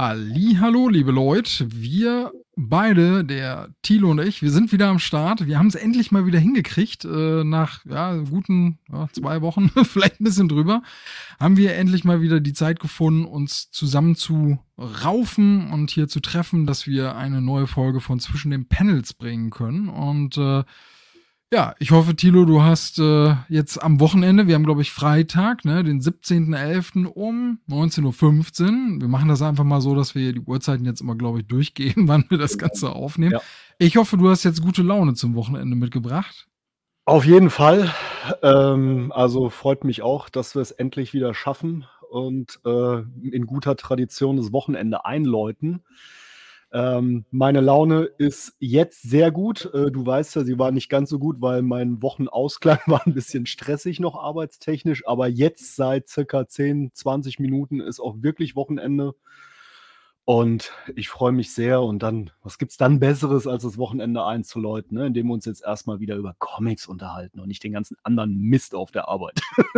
Hallihallo, liebe Leute. Wir beide, der Thilo und ich, wir sind wieder am Start. Wir haben es endlich mal wieder hingekriegt. Nach guten 2 Wochen, vielleicht ein bisschen drüber, haben wir endlich mal wieder die Zeit gefunden, uns zusammen zu raufen und hier zu treffen, dass wir eine neue Folge von Zwischen den Panels bringen können. Und ja, ich hoffe, Thilo, du hast jetzt am Wochenende, wir haben, glaube ich, Freitag, ne, den 17.11. um 19:15 Uhr. Wir machen das einfach mal so, dass wir die Uhrzeiten jetzt immer, glaube ich, durchgehen, wann wir das Ganze aufnehmen. Ja. Ich hoffe, du hast jetzt gute Laune zum Wochenende mitgebracht. Auf jeden Fall. Also freut mich auch, dass wir es endlich wieder schaffen und in guter Tradition das Wochenende einläuten. Meine Laune ist jetzt sehr gut. Du weißt ja, sie war nicht ganz so gut, weil mein Wochenausklang war ein bisschen stressig noch arbeitstechnisch, aber jetzt seit circa 10, 20 Minuten ist auch wirklich Wochenende. Und ich freue mich sehr und dann was gibt's dann Besseres, als das Wochenende einzuläuten, ne, indem wir uns jetzt erst mal wieder über Comics unterhalten und nicht den ganzen anderen Mist auf der Arbeit.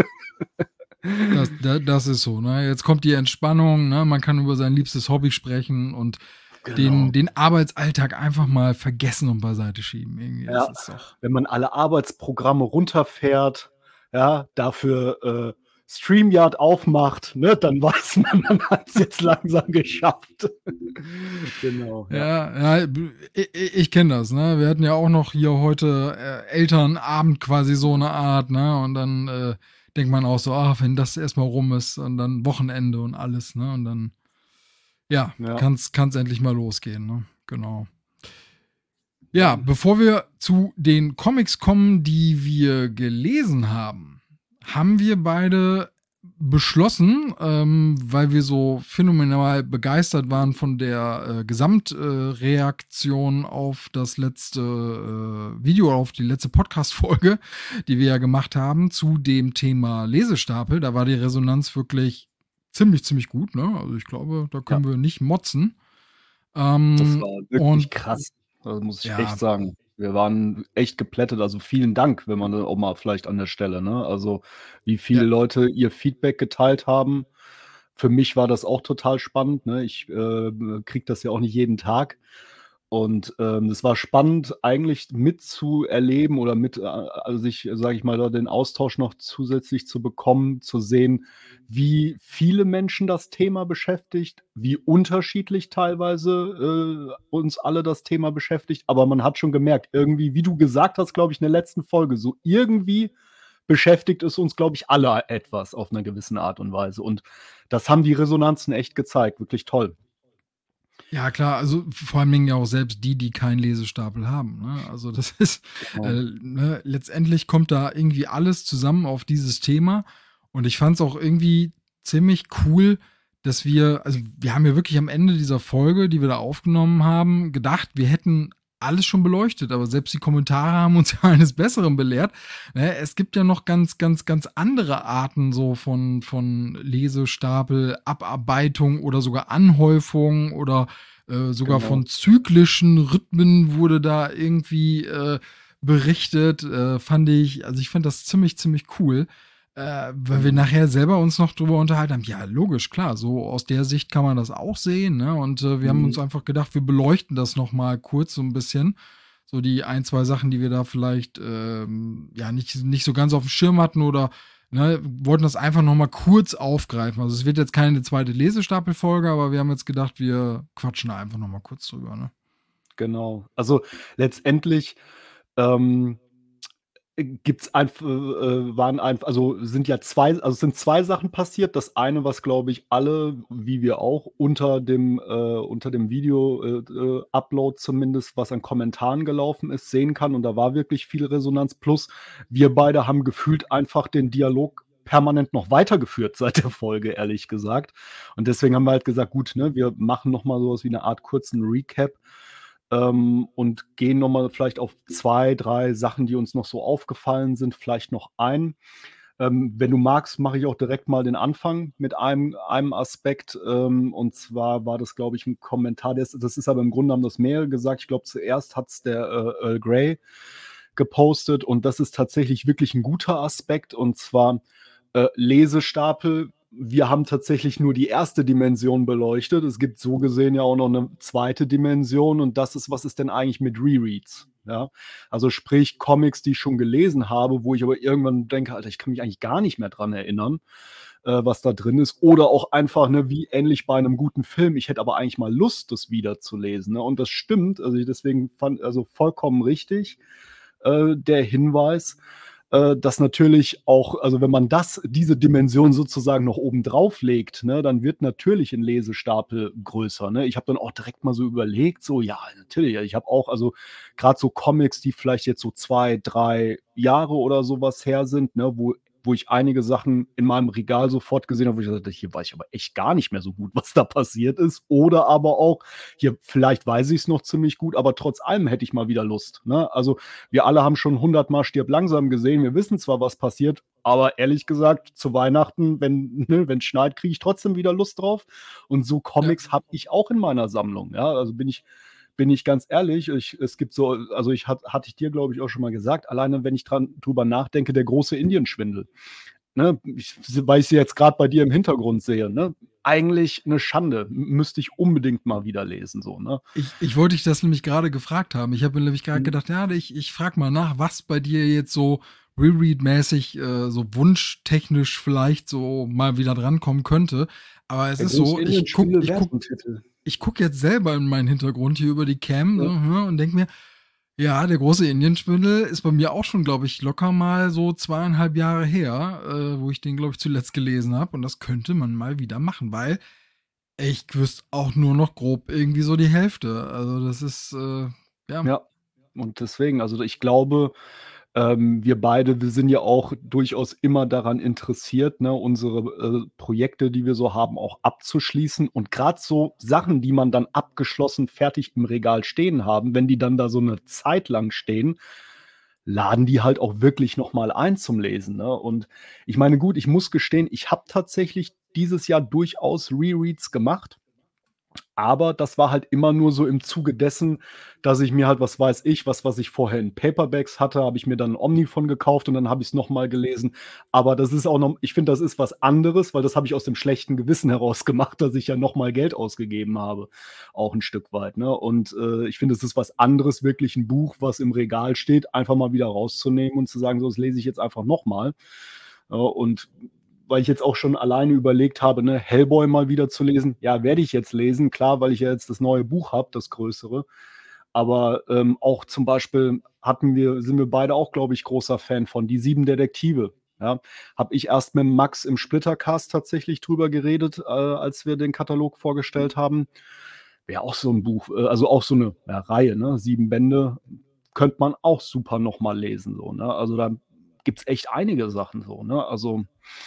Das ist so, ne? Jetzt kommt die Entspannung, ne? Man kann über sein liebstes Hobby sprechen und Genau. den Arbeitsalltag einfach mal vergessen und beiseite schieben. Irgendwie, das Ja, ist doch. wenn man alle Arbeitsprogramme runterfährt, ja, dafür StreamYard aufmacht, ne, dann weiß man hat's jetzt langsam geschafft. Genau, ja. Ja, ich kenne das, ne? Wir hatten ja auch noch hier heute Elternabend quasi so eine Art, ne? Und dann denkt man auch so, wenn das erstmal rum ist und dann Wochenende und alles, ne? Und dann, ja, Ja. kann's endlich mal losgehen, ne? Genau. Ja, bevor wir zu den Comics kommen, die wir gelesen haben, haben wir beide beschlossen, weil wir so phänomenal begeistert waren von der Gesamtreaktion auf das letzte Video, auf die letzte Podcast-Folge, die wir ja gemacht haben, zu dem Thema Lesestapel. Da war die Resonanz wirklich ziemlich gut, ne? Also ich glaube, da können wir nicht motzen. Das war wirklich Und krass. Also, muss ich ja, echt sagen. Wir waren echt geplättet. Also, vielen Dank, wenn man dann auch mal vielleicht an der Stelle, ne? Also, wie viele ja, Leute ihr Feedback geteilt haben. Für mich war das auch total spannend, ne? Ich kriege das ja auch nicht jeden Tag. Und es war spannend, eigentlich mitzuerleben oder also sich, sage ich mal, da den Austausch noch zusätzlich zu bekommen, zu sehen, wie viele Menschen das Thema beschäftigt, wie unterschiedlich teilweise uns alle das Thema beschäftigt. Aber man hat schon gemerkt, irgendwie, wie du gesagt hast, glaube ich, in der letzten Folge, so irgendwie beschäftigt es uns, glaube ich, alle etwas auf einer gewissen Art und Weise. Und das haben die Resonanzen echt gezeigt. Wirklich toll. ja, klar, also vor allen Dingen ja auch selbst die keinen Lesestapel haben. Ne? Also das ist, Genau. ne, letztendlich kommt da irgendwie alles zusammen auf dieses Thema. Und ich fand es auch irgendwie ziemlich cool, dass also wir haben ja wirklich am Ende dieser Folge, die wir da aufgenommen haben, gedacht, wir hätten alles schon beleuchtet, aber selbst die Kommentare haben uns ja eines Besseren belehrt. Ne? Es gibt ja noch ganz andere Arten so von Lesestapel, Abarbeitung oder sogar Anhäufung oder sogar Genau. von zyklischen Rhythmen wurde da irgendwie berichtet. Also ich fand das ziemlich cool. Weil wir Genau. nachher selber uns noch drüber unterhalten haben, ja, logisch, klar, so aus der Sicht kann man das auch sehen, ne? Und wir haben uns Mhm. einfach gedacht, wir beleuchten das noch mal kurz so ein bisschen. So die ein, zwei Sachen, die wir da vielleicht ja nicht so ganz auf dem Schirm hatten oder ne, wollten das einfach noch mal kurz aufgreifen. Also es wird jetzt keine zweite Lesestapelfolge, aber wir haben jetzt gedacht, wir quatschen da einfach noch mal kurz drüber, ne? Genau. Also, letztendlich, ähm, gibt's waren einfach also, sind ja 2 also, es sind 2 Sachen passiert. Das eine, was, glaube ich, alle, wie wir auch, unter dem Video Upload zumindest, was an Kommentaren gelaufen ist, sehen kann. Und da war wirklich viel Resonanz. Plus, wir beide haben gefühlt einfach den Dialog permanent noch weitergeführt seit der Folge, ehrlich gesagt. Und deswegen haben wir halt gesagt: „Gut, ne, wir machen noch mal so was wie 'ne Art kurzen Recap, und gehen noch mal vielleicht auf 2, 3 Sachen, die uns noch so aufgefallen sind, vielleicht noch ein. Wenn du magst, mache ich auch direkt mal den Anfang mit einem Aspekt. Und zwar war das, glaube ich, ein Kommentar, das ist aber im Grunde haben das mehrere gesagt. Ich glaube, zuerst hat's der Earl Grey gepostet und das ist tatsächlich wirklich ein guter Aspekt und zwar Lesestapel. wir haben tatsächlich nur die erste Dimension beleuchtet. Es gibt so gesehen ja auch noch eine zweite Dimension und das ist, was ist denn eigentlich mit Rereads? Ja, also sprich Comics, die ich schon gelesen habe, wo ich aber irgendwann denke: „Alter, ich kann mich eigentlich gar nicht mehr dran erinnern, was da drin ist." Oder auch einfach, ne, wie ähnlich bei einem guten Film. Ich hätte aber eigentlich mal Lust, das wiederzulesen, ne? Und das stimmt, also deswegen also vollkommen richtig, der Hinweis, dass natürlich auch, also wenn man diese Dimension sozusagen noch oben drauf legt, ne, dann wird natürlich 'n Lesestapel größer, ne? Ich habe dann auch direkt mal so überlegt, so, ja, natürlich, ich habe auch, also grad so Comics, die vielleicht jetzt so 2, 3 Jahre oder so was her sind, ne, wo ich einige Sachen in meinem Regal sofort gesehen habe, wo ich gesagt habe: „Hier weiß ich aber echt gar nicht mehr so gut, was da passiert ist." Oder aber auch: „Hier, vielleicht weiß ich's noch ziemlich gut, aber trotz allem hätte ich mal wieder Lust", ne? Also, wir alle haben schon 100 Mal „Stirb langsam" gesehen. Wir wissen zwar, was passiert, aber ehrlich gesagt, zu Weihnachten, wenn's schneit, kriege ich trotzdem wieder Lust drauf. Und so Ja. Comics habe ich auch in meiner Sammlung, ja? Also, bin ich ganz ehrlich, es gibt so, also hatte ich dir, glaube ich, auch schon mal gesagt, alleine wenn ich drüber nachdenke, der große Indienschwindel, ne? Weil ich sie jetzt gerade bei dir im Hintergrund sehe, ne? Eigentlich eine Schande, müsste ich unbedingt mal wieder lesen, so, ne? Ich wollte dich das nämlich gerade gefragt haben. Ich habe mir nämlich gerade Mhm. gedacht, ja, ich frage mal nach, was bei dir jetzt so Reread-mäßig, so wunschtechnisch vielleicht so mal wieder drankommen könnte. Aber es Der ist große so, Indienschwindel wäre so 'n Titel. ich guck jetzt selber in meinen Hintergrund hier über die Cam, Ja. so, und denke mir, ja, der große Indienschwindel ist bei mir auch schon, glaube ich, locker mal so 2,5 Jahre her, wo ich den, glaube ich, zuletzt gelesen habe. Und das könnte man mal wieder machen, weil ich wüsste auch nur noch grob irgendwie so die Hälfte. Also, das ist, ja. Ja, und deswegen, also ich glaube, wir beide, wir sind ja auch durchaus immer daran interessiert, ne, unsere, Projekte, die wir so haben, auch abzuschließen. Und grad so Sachen, die man dann abgeschlossen fertig im Regal stehen haben, wenn die dann da so 'ne Zeit lang stehen, laden die halt auch wirklich noch mal ein zum Lesen, ne? Und ich meine, gut, ich muss gestehen, ich habe tatsächlich dieses Jahr durchaus Rereads gemacht. Aber das war halt immer nur so im Zuge dessen, dass ich mir halt, was weiß ich, was ich vorher in Paperbacks hatte, habe ich mir dann 'n Omni von gekauft und dann habe ich's noch mal gelesen. Aber das ist auch noch, ich finde, das ist was anderes, weil das habe ich aus dem schlechten Gewissen heraus gemacht, dass ich ja noch mal Geld ausgegeben habe, auch 'n Stück weit, ne? Und, ich finde, es ist was anderes, wirklich 'n Buch, was im Regal steht, einfach mal wieder rauszunehmen und zu sagen: „So, das lese ich jetzt einfach noch mal." Und weil ich jetzt auch schon alleine überlegt habe, ne, Hellboy mal wieder zu lesen. Ja, werde ich jetzt lesen, klar, weil ich ja jetzt das neue Buch habe, das größere. Aber, auch zum Beispiel sind wir beide auch, glaube ich, großer Fan von „Die 7 Detektive", ja? Habe ich erst mit Max im Splittercast tatsächlich drüber geredet, als wir den Katalog vorgestellt haben. Wäre auch so 'n Buch, also auch so 'ne, ja, Reihe, ne? 7 Bände, könnte man auch super noch mal lesen, so, ne? Also, da gibt's echt einige Sachen so, ne? Also,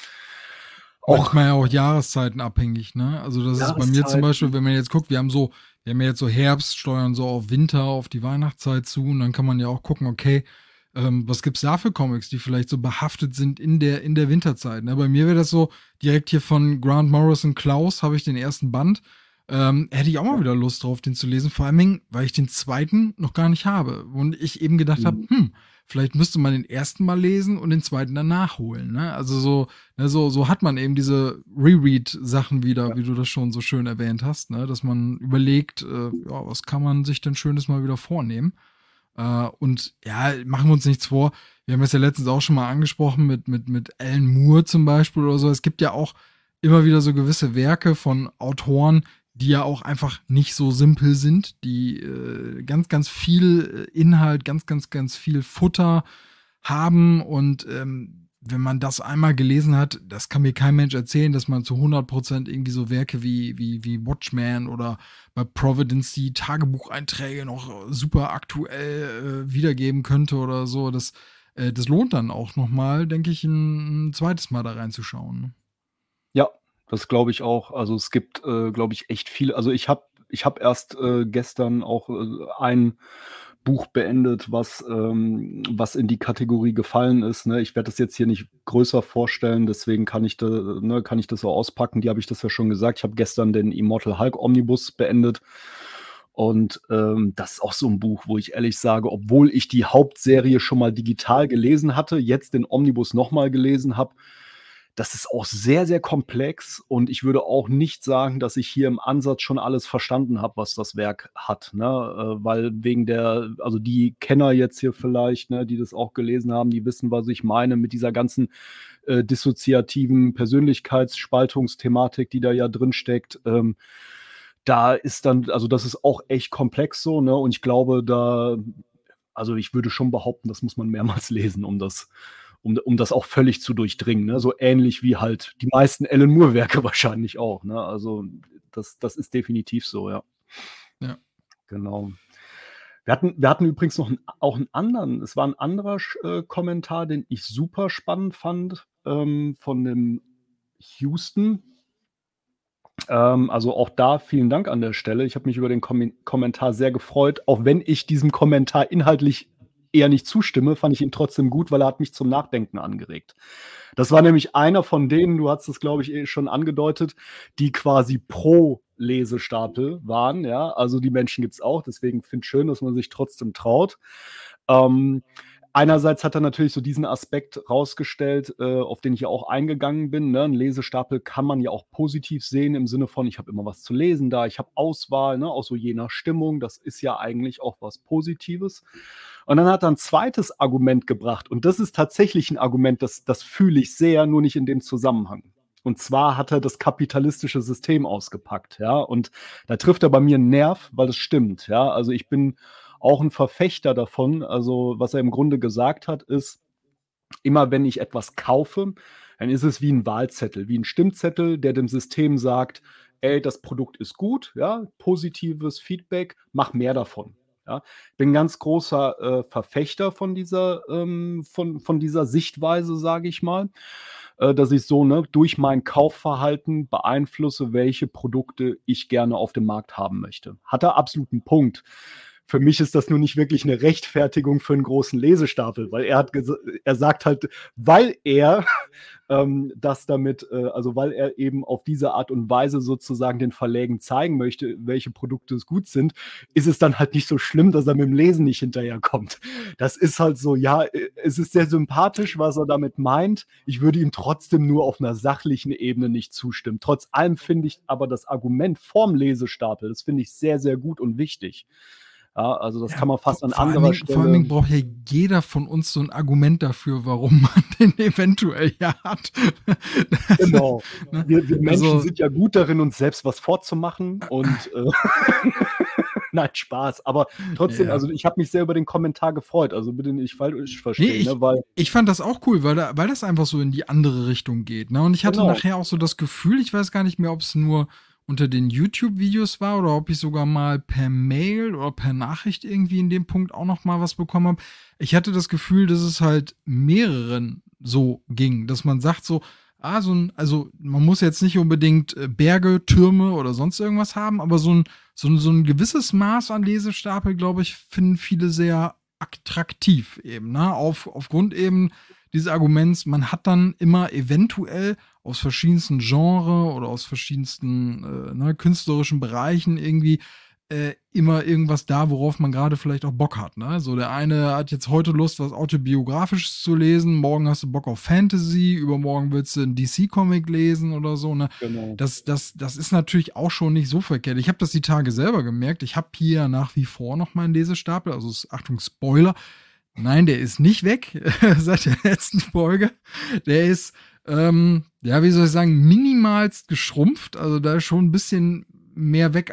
auch Manchmal ja auch jahreszeitenabhängig, ne? Also, das ist bei mir zum Jahreszeiten. Beispiel, wenn man jetzt guckt, wir haben ja jetzt so Herbst, steuern so auf Winter, auf die Weihnachtszeit zu und dann kann man ja auch gucken, okay, was gibt's da für Comics, die vielleicht so behaftet sind in der Winterzeit, ne? Bei mir wäre das so, direkt hier von Grant Morrison Klaus habe ich den ersten Band. Hätte ich auch mal Ja. wieder Lust drauf, den zu lesen, vor allen Dingen, weil ich den zweiten noch gar nicht habe und ich eben gedacht habe, Mhm. vielleicht müsste man den ersten mal lesen und den zweiten dann nachholen, ne? Also so, ne, so hat man eben diese Reread-Sachen wieder, Ja. wie du das schon so schön erwähnt hast, ne? Dass man überlegt, ja, was kann man sich denn Schönes mal wieder vornehmen? Und ja, machen wir uns nichts vor. Wir haben es ja letztens auch schon mal angesprochen mit Alan Moore zum Beispiel oder so. Es gibt ja auch immer wieder so gewisse Werke von Autoren, die ja auch einfach nicht so simpel sind, die ganz, ganz viel Inhalt, ganz, ganz, ganz viel Futter haben und wenn man das einmal gelesen hat, das kann mir kein Mensch erzählen, dass man zu 100% irgendwie so Werke wie Watchmen oder bei Providence die Tagebucheinträge noch super aktuell wiedergeben könnte oder so. Das lohnt dann auch nochmal, denke ich, ein zweites Mal da reinzuschauen. Ne? Ja, das glaube ich auch. Also, es gibt, glaube ich, echt viele, also, ich habe erst, gestern auch, ein Buch beendet, was in die Kategorie gefallen ist, ne? Ich werde das jetzt hier nicht größer vorstellen, deswegen kann ich das auch auspacken. Die habe ich das ja schon gesagt. Ich habe gestern den Immortal Hulk Omnibus beendet und, das ist auch so 'n Buch, wo ich ehrlich sage, obwohl ich die Hauptserie schon mal digital gelesen hatte, jetzt den Omnibus noch mal gelesen habe, das ist auch sehr, sehr komplex und ich würde auch nicht sagen, dass ich hier im Ansatz schon alles verstanden habe, was das Werk hat, ne? Weil wegen der also die Kenner jetzt hier vielleicht, ne, die das auch gelesen haben, die wissen, was ich meine mit dieser ganzen, dissoziativen Persönlichkeitsspaltungsthematik, die da ja drin steckt. Da ist dann also das ist auch echt komplex so, ne? Und ich glaube, also ich würde schon behaupten, das muss man mehrmals lesen, um das auch völlig zu durchdringen, ne? So ähnlich wie halt die meisten Alan Moore-Werke wahrscheinlich auch, ne? Also, das ist definitiv so, ja. Ja. Genau. Wir hatten übrigens noch 'n auch 'n anderen es war 'n anderer Kommentar, den ich super spannend fand, von dem Houston. Also auch da vielen Dank an der Stelle. Ich habe mich über den Kommentar sehr gefreut, auch wenn ich diesem Kommentar inhaltlich eher nicht zustimme, fand ich ihn trotzdem gut, weil er hat mich zum Nachdenken angeregt. Das war nämlich einer von denen, du hattest es, glaube ich, schon angedeutet, die quasi pro Lesestapel waren, ja. Also, die Menschen gibt's auch, deswegen finde ich schön, dass man sich trotzdem traut. Ähm, Einerseits hat er natürlich so diesen Aspekt rausgestellt, auf den ich ja auch eingegangen bin, ne? 'N Lesestapel kann man ja auch positiv sehen im Sinne von: „Ich habe immer was zu lesen da, ich habe Auswahl“, ne, auch so je nach Stimmung. Das ist ja eigentlich auch was Positives. Und dann hat er 'n zweites Argument gebracht und das ist tatsächlich 'n Argument, das fühle ich sehr, nur nicht in dem Zusammenhang. Und zwar hat er das kapitalistische System ausgepackt, ja? Und da trifft er bei mir 'n Nerv, weil das stimmt, ja? Also, ich bin auch 'n Verfechter davon. Also, was er im Grunde gesagt hat, ist: Immer wenn ich etwas kaufe, dann ist es wie 'n Wahlzettel, wie 'n Stimmzettel, der dem System sagt: „Ey, das Produkt ist gut, ja, positives Feedback, mach mehr davon“, ja? Bin ganz großer, Verfechter von dieser Sichtweise, sage ich mal, dass ich so, ne, durch mein Kaufverhalten beeinflusse, welche Produkte ich gerne auf dem Markt haben möchte. Hat er absolut 'n Punkt. Für mich ist das nur nicht wirklich 'ne Rechtfertigung für 'n großen Lesestapel, weil er sagt halt, weil er, das damit also, weil er eben auf diese Art und Weise sozusagen den Verlägen zeigen möchte, welche Produkte es gut sind, ist es dann halt nicht so schlimm, dass er mit'm Lesen nicht hinterherkommt. Das ist halt so, ja, es ist sehr sympathisch, was er damit meint. Ich würde ihm trotzdem nur auf 'ner sachlichen Ebene nicht zustimmen. Trotz allem finde ich aber das Argument vorm Lesestapel, das finde ich sehr, sehr gut und wichtig. Ja, also das Ja, kann man fast an vor allen anderer Dingen vor allen Dingen Stelle braucht ja jeder von uns so 'n Argument dafür, warum man den eventuell ja hat. Genau. Ne? Wir Menschen Also sind ja gut darin, uns selbst was vorzumachen und, nein, Spaß. Aber trotzdem, ja. also ich habe mich sehr über den Kommentar gefreut, also bitte nicht falsch Ne, verstehen, ne, weil ich fand das auch cool, weil das einfach so in die andere Richtung geht, ne? Und ich hatte genau. nachher auch so das Gefühl, ich weiß gar nicht mehr, ob's nur unter den YouTube-Videos war oder ob ich sogar mal per Mail oder per Nachricht irgendwie in dem Punkt auch noch mal was bekommen habe. Ich hatte das Gefühl, dass es halt mehreren so ging, dass man sagt so, also, man muss jetzt nicht unbedingt, Berge, Türme oder sonst irgendwas haben, aber so ein gewisses Maß an Lesestapel, glaube ich, finden viele sehr attraktiv eben, ne? Aufgrund eben dieses Arguments, man hat dann immer eventuell aus verschiedensten Genre oder aus verschiedensten, ne, künstlerischen Bereichen irgendwie, immer irgendwas da, worauf man gerade vielleicht auch Bock hat, ne? So der eine hat jetzt heute Lust, was Autobiografisches zu lesen, morgen hast du Bock auf Fantasy, übermorgen willst du 'n DC-Comic lesen oder so, ne? Genau. Das ist natürlich auch schon nicht so verkehrt. Ich habe das die Tage selber gemerkt. Ich habe hier nach wie vor noch meinen Lesestapel, also Achtung, Spoiler. Nein, der ist nicht weg seit der letzten Folge. Der ist, ja, wie soll ich sagen, minimalst geschrumpft. Also da ist schon ein bisschen mehr weg,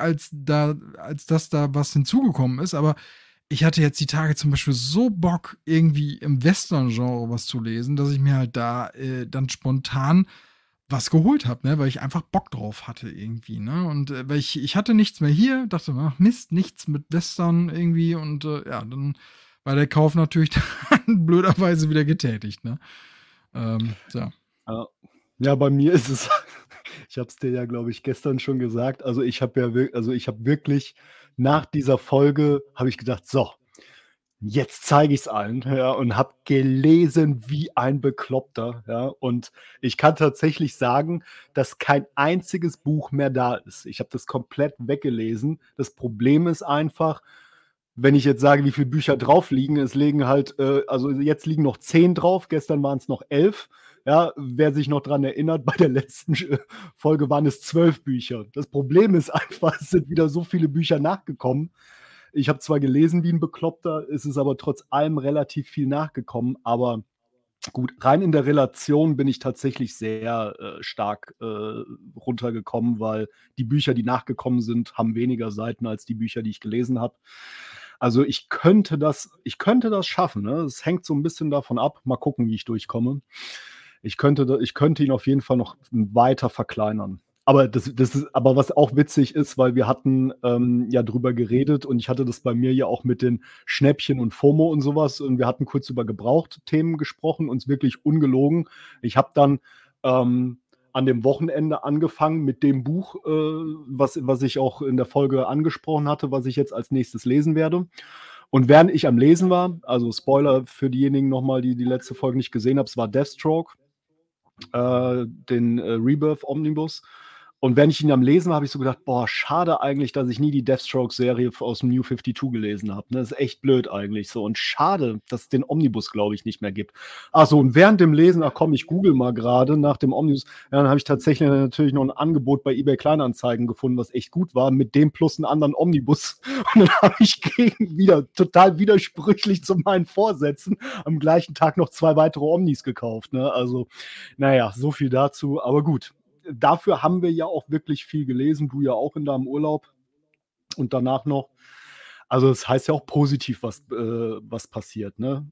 als dass da was hinzugekommen ist. Aber ich hatte jetzt die Tage zum Beispiel so Bock, irgendwie im Western-Genre was zu lesen, dass ich mir halt da dann spontan was geholt habe, ne, weil ich einfach Bock drauf hatte irgendwie, ne? Und weil ich hatte nichts mehr hier, dachte, ach Mist, nichts mit Western irgendwie und ja, dann war der Kauf natürlich dann blöderweise wieder getätigt, ne? Ja. Ja. Ja, bei mir ist es ich habe es dir ja, glaube ich, gestern schon gesagt. Also, ich habe wirklich nach dieser Folge habe ich gedacht: „So, jetzt zeige ich's allen“, ja, und habe gelesen wie ein Bekloppter, ja. Und ich kann tatsächlich sagen, dass kein einziges Buch mehr da ist. Ich habe das komplett weggelesen. Das Problem ist einfach, wenn ich jetzt sage, wie viele Bücher drauf liegen, es liegen halt also jetzt liegen noch 10 drauf, gestern waren's noch 11. Ja, wer sich noch dran erinnert, bei der letzten Folge waren es 12 Bücher. Das Problem ist einfach, es sind wieder so viele Bücher nachgekommen. Ich habe zwar gelesen wie ein Bekloppter, es ist aber trotz allem relativ viel nachgekommen, aber gut, rein in der Relation bin ich tatsächlich sehr, stark, runtergekommen, weil die Bücher, die nachgekommen sind, haben weniger Seiten als die Bücher, die ich gelesen habe. Also, ich könnte das schaffen, ne? Es hängt so 'n bisschen davon ab. Mal gucken, wie ich durchkomme. Ich könnte ihn auf jeden Fall noch weiter verkleinern. Aber was auch witzig ist, weil wir hatten, ja drüber geredet und ich hatte das bei mir ja auch mit den Schnäppchen und FOMO und so was und wir hatten kurz über Gebrauchtthemen gesprochen, uns wirklich ungelogen. Ich habe dann, an dem Wochenende angefangen mit dem Buch, was ich auch in der Folge angesprochen hatte, was ich jetzt als Nächstes lesen werde. Und während ich am Lesen war, also Spoiler für diejenigen noch mal, die die letzte Folge nicht gesehen haben, es war Deathstroke, den, Rebirth Omnibus. Und während ich ihn am Lesen war, habe ich so gedacht: „Boah, schade eigentlich, dass ich nie die Deathstroke-Serie aus dem New 52 gelesen habe, ne? Das ist echt blöd eigentlich so und schade, dass es den Omnibus, glaube ich, nicht mehr gibt.“ Ach so, und während dem Lesen, ach komm, ich google mal gerade nach dem Omnibus. Ja, dann habe ich tatsächlich natürlich noch ein Angebot bei eBay Kleinanzeigen gefunden, was echt gut war, mit dem plus 'n anderen Omnibus. Und dann habe ich wieder total widersprüchlich zu meinen Vorsätzen am gleichen Tag noch 2 weitere Omnis gekauft, ne? Also, na ja, so viel dazu. Aber gut, dafür haben wir ja auch wirklich viel gelesen, du ja auch in deinem Urlaub und danach noch. Also, das heißt ja auch positiv, was passiert, ne?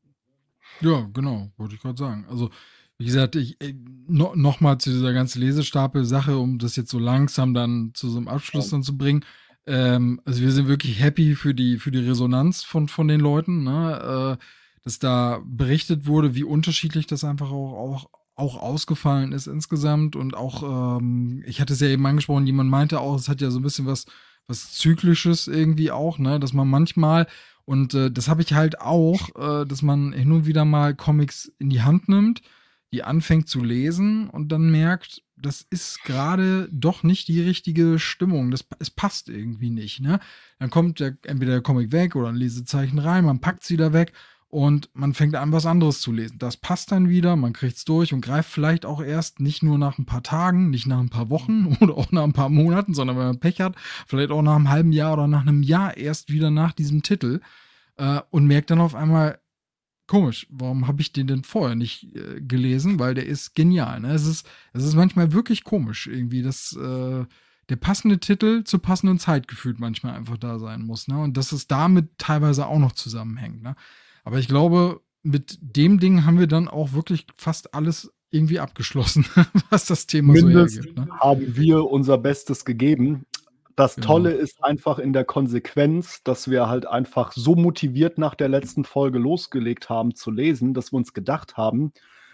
Ja, genau, wollte ich gerade sagen. Also, wie gesagt, noch mal zu dieser ganzen Lesestapel-Sache, um das jetzt so langsam dann zu so einem Ja. Abschluss dann zu bringen. Also, wir sind wirklich happy für die Resonanz von den Leuten, ne? Dass da berichtet wurde, wie unterschiedlich das einfach auch ausgefallen ist insgesamt und auch, ich hatte es ja eben angesprochen, jemand meinte auch, es hat ja so ein bisschen was Zyklisches irgendwie auch, ne, dass man manchmal und das habe ich halt auch, dass man hin und wieder mal Comics in die Hand nimmt, die anfängt zu lesen und dann merkt, das ist gerade doch nicht die richtige Stimmung. Es passt irgendwie nicht, ne? Dann kommt entweder der Comic weg oder ein Lesezeichen rein, man packt es wieder weg und man fängt an, was anderes zu lesen. Das passt dann wieder, man kriegt es durch und greift vielleicht auch erst nicht nur nach ein paar Tagen, nicht nach ein paar Wochen oder auch nach ein paar Monaten, sondern wenn man Pech hat, vielleicht auch nach einem halben Jahr oder nach einem Jahr erst wieder nach diesem Titel und merkt dann auf einmal, komisch, warum habe ich den denn vorher nicht gelesen? Weil der ist genial. Ne? Es ist manchmal wirklich komisch, irgendwie, dass der passende Titel zur passenden Zeit gefühlt manchmal einfach da sein muss. Ne? Und dass es damit teilweise auch noch zusammenhängt. Ne? Aber ich glaube, mit dem Ding haben wir dann auch wirklich fast alles irgendwie abgeschlossen, was das Thema so Zumindest hergibt. Ne? haben wir unser Bestes gegeben. Das Genau. Tolle ist einfach in der Konsequenz, dass wir halt einfach so motiviert nach der letzten Folge losgelegt haben zu lesen, dass wir uns gedacht haben,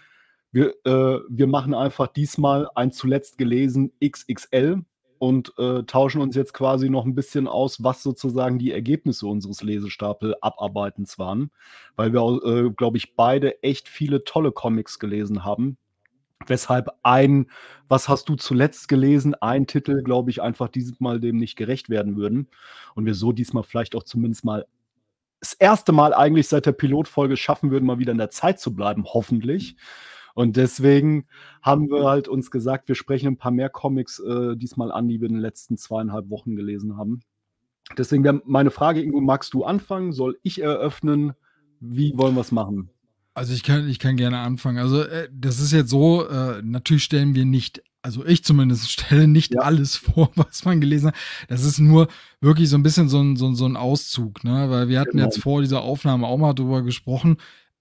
wir machen einfach diesmal ein zuletzt gelesen XXL und, tauschen uns jetzt quasi noch ein bisschen aus, was sozusagen die Ergebnisse unseres Lesestapel-Abarbeitens waren, weil wir, glaube ich, beide echt viele tolle Comics gelesen haben. Weshalb „Was hast du zuletzt gelesen?“ ein Titel, glaube ich, einfach diesmal dem nicht gerecht werden würden und wir so diesmal vielleicht auch zumindest mal das erste Mal eigentlich seit der Pilotfolge schaffen würden, mal wieder in der Zeit zu bleiben, hoffentlich. Und deswegen haben wir halt uns gesagt, wir sprechen 'n paar mehr Comics, diesmal an, die wir in den letzten 2,5 Wochen gelesen haben. Deswegen wäre meine Frage, Ingo, magst du anfangen? Soll ich eröffnen? Wie wollen wir's machen? Also ich kann gerne anfangen. Also das ist jetzt so, natürlich stellen wir nicht, also ich zumindest stelle nicht Ja, alles vor, was man gelesen hat. Das ist nur wirklich so ein bisschen so ein Auszug, ne? Weil wir hatten genau. jetzt vor dieser Aufnahme auch mal drüber gesprochen.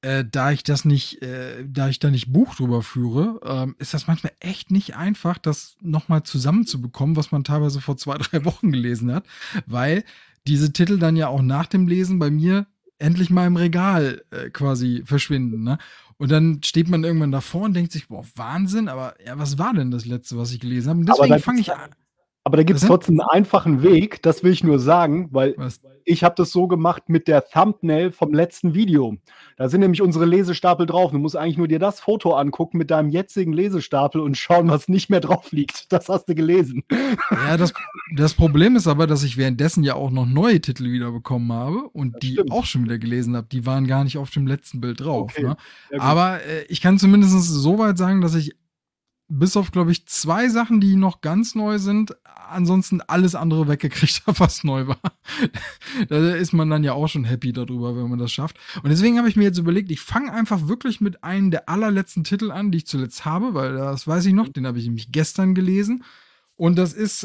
Da ich da nicht Buch drüber führe, ist das manchmal echt nicht einfach, das nochmal zusammenzubekommen, was man teilweise vor 2, 3 Wochen gelesen hat, weil diese Titel dann ja auch nach dem Lesen bei mir endlich mal im Regal quasi verschwinden. Ne? Und dann steht man irgendwann davor und denkt sich, boah, Wahnsinn, aber ja, was war denn das letzte, was ich gelesen habe? Und Aber deswegen dann fange ist ich an. Aber da gibt's Weißt du? trotzdem 'n einfachen Weg, das will ich nur sagen, weil Was? ich habe das so gemacht mit der Thumbnail vom letzten Video. Da sind nämlich unsere Lesestapel drauf. Du musst eigentlich nur dir das Foto angucken mit deinem jetzigen Lesestapel und schauen, was nicht mehr drauf liegt. Das hast du gelesen. Ja, das Problem ist aber, dass ich währenddessen ja auch noch neue Titel wieder bekommen habe und Das die stimmt. auch schon wieder gelesen habe. Die waren gar nicht auf dem letzten Bild drauf, Okay, ne? sehr gut. Aber, ich kann zumindest so weit sagen, dass ich bis auf, glaube ich, 2 Sachen, die noch ganz neu sind, ansonsten alles andere weggekriegt habe, was neu war. Da ist man dann ja auch schon happy darüber, wenn man das schafft. Und deswegen habe ich mir jetzt überlegt, ich fange einfach wirklich mit einem der allerletzten Titel an, die ich zuletzt habe, weil das weiß ich noch, den habe ich nämlich gestern gelesen. Und das ist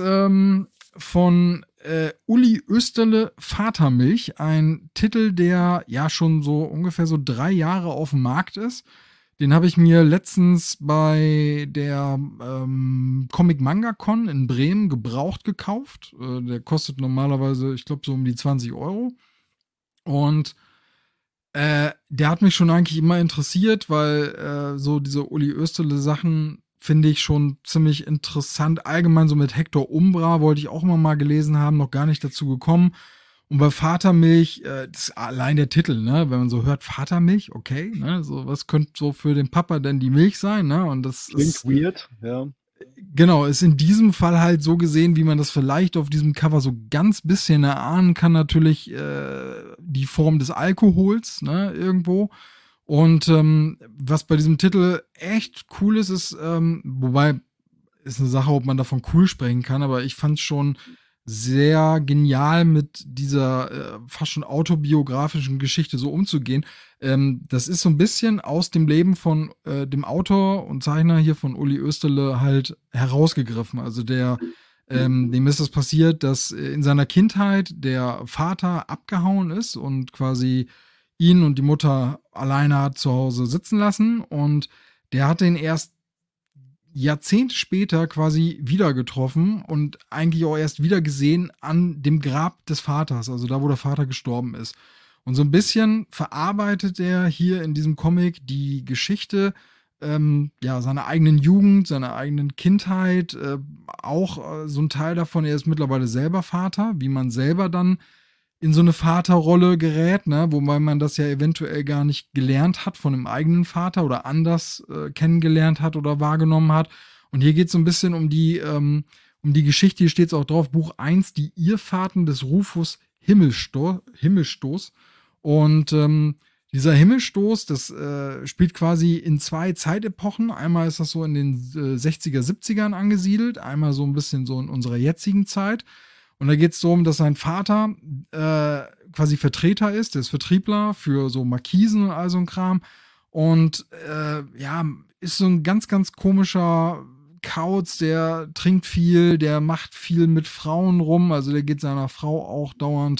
von Uli Oesterle Vatermilch, ein Titel, der ja schon so ungefähr so 3 Jahre auf dem Markt ist. Den habe ich mir letztens bei der Comic Manga Con in Bremen gebraucht gekauft. Der kostet normalerweise, ich glaube, so um die 20 Euro. Und der hat mich schon eigentlich immer interessiert, weil so diese Uli Oesterle Sachen finde ich schon ziemlich interessant. Allgemein so mit Hector Umbra wollte ich auch immer mal gelesen haben, noch gar nicht dazu gekommen. Und bei Vatermilch, das ist allein der Titel, ne? Wenn man so hört, Vatermilch, okay, ne? So, was könnte so für den Papa denn die Milch sein, ne? Und das Klingt ist, weird, ja. genau, ist in diesem Fall halt so gesehen, wie man das vielleicht auf diesem Cover so ganz bisschen erahnen kann, natürlich die Form des Alkohols, ne? Irgendwo. Und was bei diesem Titel echt cool ist, ist, wobei ist eine Sache, ob man davon cool sprechen kann, aber ich fand schon sehr genial mit dieser fast schon autobiografischen Geschichte so umzugehen. Das ist so ein bisschen aus dem Leben von dem Autor und Zeichner hier von Uli Oesterle halt herausgegriffen. Also dem ist es passiert, dass in seiner Kindheit der Vater abgehauen ist und quasi ihn und die Mutter alleine hat zu Hause sitzen lassen und der hat den erst Jahrzehnte später quasi wieder getroffen und eigentlich auch erst wieder gesehen an dem Grab des Vaters, also da, wo der Vater gestorben ist. Und so ein bisschen verarbeitet er hier in diesem Comic die Geschichte, ja, seiner eigenen Jugend, seiner eigenen Kindheit, auch so ein Teil davon, er ist mittlerweile selber Vater, wie man selber dann in so eine Vaterrolle gerät, ne, wobei man das ja eventuell gar nicht gelernt hat von einem eigenen Vater oder anders kennengelernt hat oder wahrgenommen hat. Und hier geht es so ein bisschen um die Geschichte, hier steht es auch drauf, Buch 1, die Irrfahrten des Rufus Himmelstoß. Und dieser Himmelstoß, das spielt quasi in 2 Zeitepochen. Einmal ist das so in den 60er, 70ern angesiedelt, einmal so ein bisschen so in unserer jetzigen Zeit. Und da geht es darum, dass sein Vater quasi Vertreter ist, der ist Vertriebler für so Markisen und all so ein Kram. Und ja, ist so ein ganz, ganz komischer Kauz, der trinkt viel, der macht viel mit Frauen rum, also der geht seiner Frau auch dauernd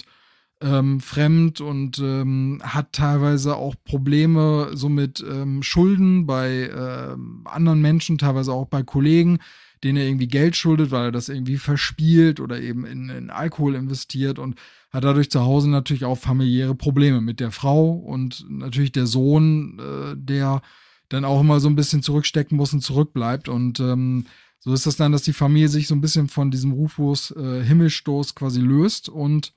fremd und hat teilweise auch Probleme so mit Schulden bei anderen Menschen, teilweise auch bei Kollegen, denen er irgendwie Geld schuldet, weil er das irgendwie verspielt oder eben in Alkohol investiert und hat dadurch zu Hause natürlich auch familiäre Probleme mit der Frau und natürlich der Sohn, der dann auch immer so ein bisschen zurückstecken muss und zurückbleibt. Und so ist das dann, dass die Familie sich so ein bisschen von diesem Rufus Himmelstoß quasi löst und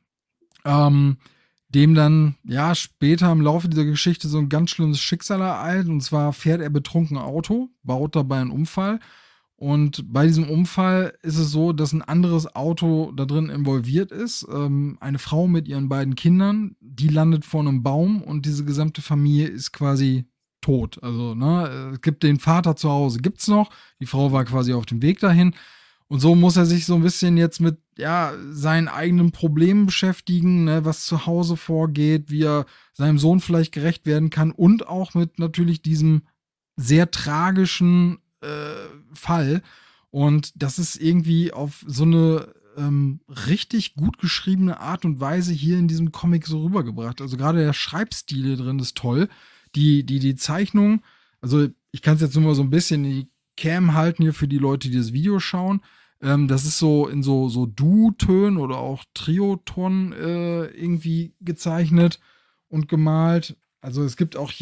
dem dann ja später im Laufe dieser Geschichte so ein ganz schlimmes Schicksal ereilt. Und zwar fährt er betrunken Auto, baut dabei einen Unfall. Und bei diesem Unfall ist es so, dass ein anderes Auto da drin involviert ist. Eine Frau mit ihren beiden Kindern, die landet vor einem Baum und diese gesamte Familie ist quasi tot. Also, ne, es gibt den Vater zu Hause, gibt's noch. Die Frau war quasi auf dem Weg dahin. Und so muss er sich so ein bisschen jetzt mit, ja, seinen eigenen Problemen beschäftigen, ne, was zu Hause vorgeht, wie er seinem Sohn vielleicht gerecht werden kann und auch mit natürlich diesem sehr tragischen Fall. Und das ist irgendwie auf so eine richtig gut geschriebene Art und Weise hier in diesem Comic so rübergebracht. Also gerade der Schreibstil hier drin ist toll. Die Zeichnung, also ich kann es jetzt nur mal so ein bisschen in die Cam halten hier für die Leute, die das Video schauen. Das ist so in so Du-Tönen oder auch Trioton irgendwie gezeichnet und gemalt. Also es gibt auch hier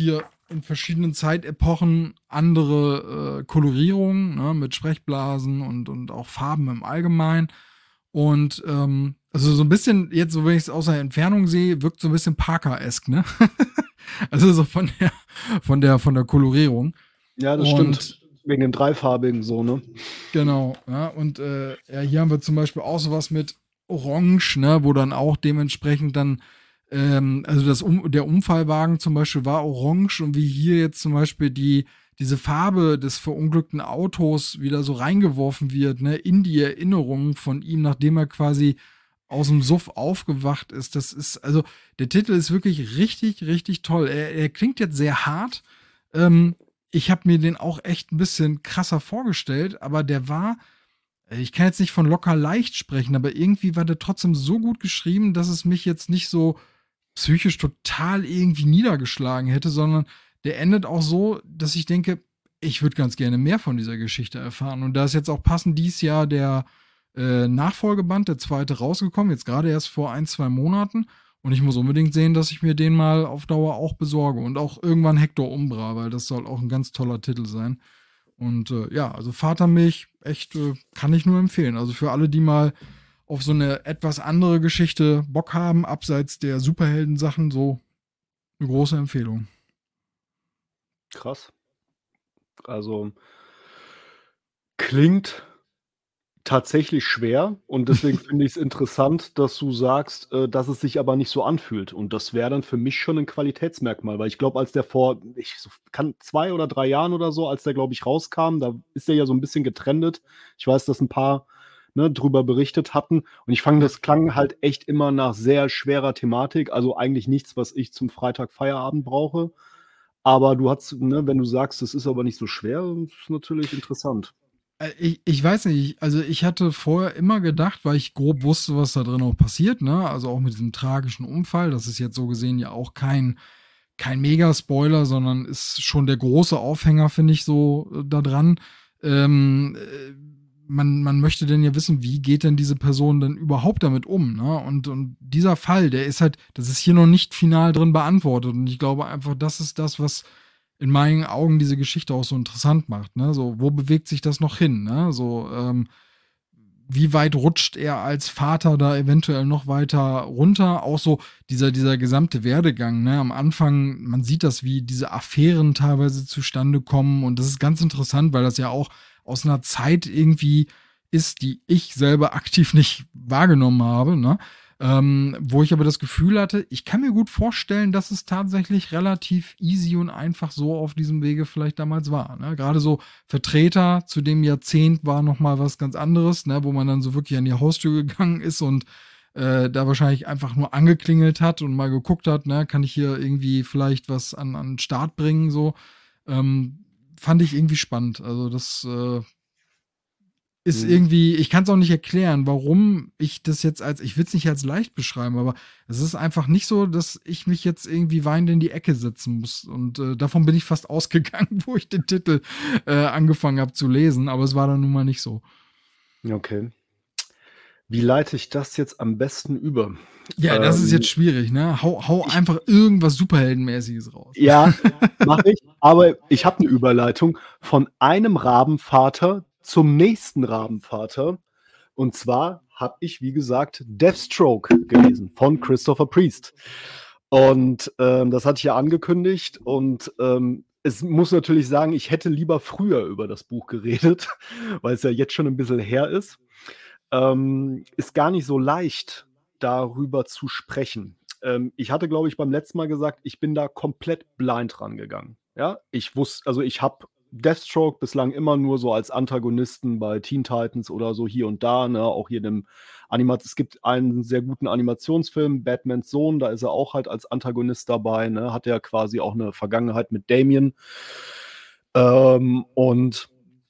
in verschiedenen Zeitepochen andere Kolorierungen, ne, mit Sprechblasen und auch Farben im Allgemeinen. Und also so ein bisschen, jetzt, so wenn ich es aus der Entfernung sehe, wirkt so ein bisschen Parker-esk, ne? Also so von der Kolorierung. Ja, das stimmt. Und Wegen dem Dreifarbigen so, ne? genau, ja, und ja, hier haben wir zum Beispiel auch sowas mit Orange, ne, wo dann auch dementsprechend dann, also der Unfallwagen zum Beispiel war orange und wie hier jetzt zum Beispiel diese Farbe des verunglückten Autos wieder so reingeworfen wird, ne, in die Erinnerung von ihm, nachdem er quasi aus dem Suff aufgewacht ist. Das ist, also der Titel ist wirklich richtig, richtig toll. Er klingt jetzt sehr hart. Ähm, Ich habe mir den auch echt ein bisschen krasser vorgestellt, aber der war, ich kann jetzt nicht von locker leicht sprechen, aber irgendwie war der trotzdem so gut geschrieben, dass es mich jetzt nicht so psychisch total irgendwie niedergeschlagen hätte, sondern der endet auch so, dass ich denke, ich würde ganz gerne mehr von dieser Geschichte erfahren. Und da ist jetzt auch passend dieses Jahr der Nachfolgeband, der zweite, rausgekommen, jetzt gerade erst vor 1, 2 Monaten. Und ich muss unbedingt sehen, dass ich mir den mal auf Dauer auch besorge. Und auch irgendwann Hector Umbra, weil das soll auch ein ganz toller Titel sein. Und ja, also Vatermilch, echt, kann ich nur empfehlen. Also für alle, die mal auf so eine etwas andere Geschichte Bock haben, abseits der Superhelden-Sachen, so eine große Empfehlung. Krass. Also klingt tatsächlich schwer und deswegen finde ich's interessant, dass du sagst, dass es sich aber nicht so anfühlt. Und das wäre dann für mich schon 'n Qualitätsmerkmal, weil ich glaube, als der vor ich so kann 2 oder 3 Jahren oder so, als der, glaube ich, rauskam, da ist der ja so 'n bisschen getrendet. Ich weiß, dass 'n paar, ne, drüber berichtet hatten und ich fand, Ja. das klang halt echt immer nach sehr schwerer Thematik, also eigentlich nichts, was ich zum Freitag Feierabend brauche. Aber du hattest, ne, wenn du sagst, es ist aber nicht so schwer, ist natürlich interessant. Ich weiß nicht, also ich hatte vorher immer gedacht, weil ich grob wusste, was da drin auch passiert, ne? Also auch mit diesem tragischen Unfall. Das ist jetzt so gesehen ja auch kein Mega-Spoiler, sondern ist schon der große Aufhänger, finde ich, so da dran. Man möchte denn ja wissen, wie geht denn diese Person denn überhaupt damit um, ne? Und dieser Fall, der ist halt, das ist hier noch nicht final drin beantwortet. Und ich glaube einfach, das ist das, was in meinen Augen diese Geschichte auch so interessant macht, ne? So, wo bewegt sich das noch hin, ne? So, wie weit rutscht er als Vater da eventuell noch weiter runter? Auch so dieser gesamte Werdegang, ne? Am Anfang, man sieht das, wie diese Affären teilweise zustande kommen. Und das ist ganz interessant, weil das ja auch aus einer Zeit irgendwie ist, die ich selber aktiv nicht wahrgenommen habe, ne? Wo ich aber das Gefühl hatte, ich kann mir gut vorstellen, dass es tatsächlich relativ easy und einfach so auf diesem Wege vielleicht damals war. Ne? Gerade so Vertreter zu dem Jahrzehnt war noch mal was ganz anderes, ne? Wo man dann so wirklich an die Haustür gegangen ist und da wahrscheinlich einfach nur angeklingelt hat und mal geguckt hat, ne? Kann ich hier irgendwie vielleicht was an den Start bringen, so. Fand ich irgendwie spannend. Also das ist Mhm. irgendwie, ich kann es auch nicht erklären, warum ich das jetzt ich will es nicht als leicht beschreiben, aber es ist einfach nicht so, dass ich mich jetzt irgendwie weinend in die Ecke setzen muss. Und davon bin ich fast ausgegangen, wo ich den Titel angefangen habe zu lesen, aber es war dann nun mal nicht so. Okay. Wie leite ich das jetzt am besten über? Ja, das ist jetzt Ähm, schwierig, ne? Hau ich einfach irgendwas Superheldenmäßiges raus. ja, mache ich, aber ich habe 'ne Überleitung von einem Rabenvater zum nächsten Rabenvater. Und zwar habe ich, wie gesagt, Deathstroke gelesen von Christopher Priest. Und, das hatte ich ja angekündigt und, es muss natürlich sagen, ich hätte lieber früher über das Buch geredet, weil es ja jetzt schon 'n bisschen her ist. Ist gar nicht so leicht, darüber zu sprechen. Ich hatte, glaube ich, beim letzten Mal gesagt, ich bin da komplett blind rangegangen. Ja, also, ich habe Deathstroke bislang immer nur so als Antagonisten bei Teen Titans oder so hier und da, ne? Auch hier in dem Animat es gibt einen sehr guten Animationsfilm, Batmans Sohn, da ist er auch halt als Antagonist dabei, ne? Hat ja quasi auch 'ne Vergangenheit mit Damien. Und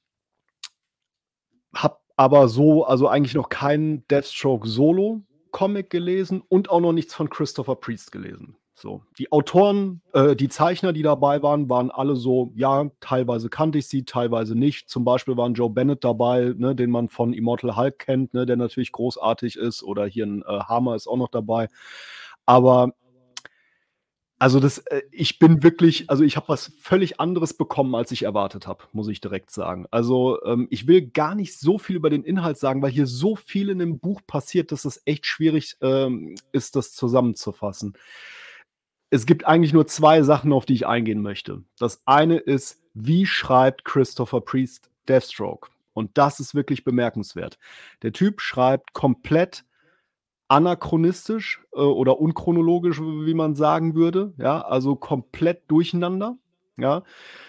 habe aber so also eigentlich noch keinen Deathstroke Solo-Comic gelesen und auch noch nichts von Christopher Priest gelesen. So. Die Autoren die Zeichner, die dabei waren, waren alle so ja, teilweise kannte ich sie, teilweise nicht. Zum Beispiel war 'n Joe Bennett dabei, ne, den man von Immortal Hulk kennt, ne, der natürlich großartig ist oder hier 'n Harmer ist auch noch dabei. Aber Also ich bin wirklich, also ich habe was völlig anderes bekommen, als ich erwartet habe, muss ich direkt sagen. Also ich will gar nicht so viel über den Inhalt sagen, weil hier so viel in dem Buch passiert, dass es echt schwierig ist, das zusammenzufassen. Es gibt eigentlich nur zwei Sachen, auf die ich eingehen möchte. Das eine ist, wie schreibt Christopher Priest Deathstroke? Und das ist wirklich bemerkenswert. Der Typ schreibt komplett anachronistisch oder unchronologisch, wie man sagen würde, ja, also komplett durcheinander, ja,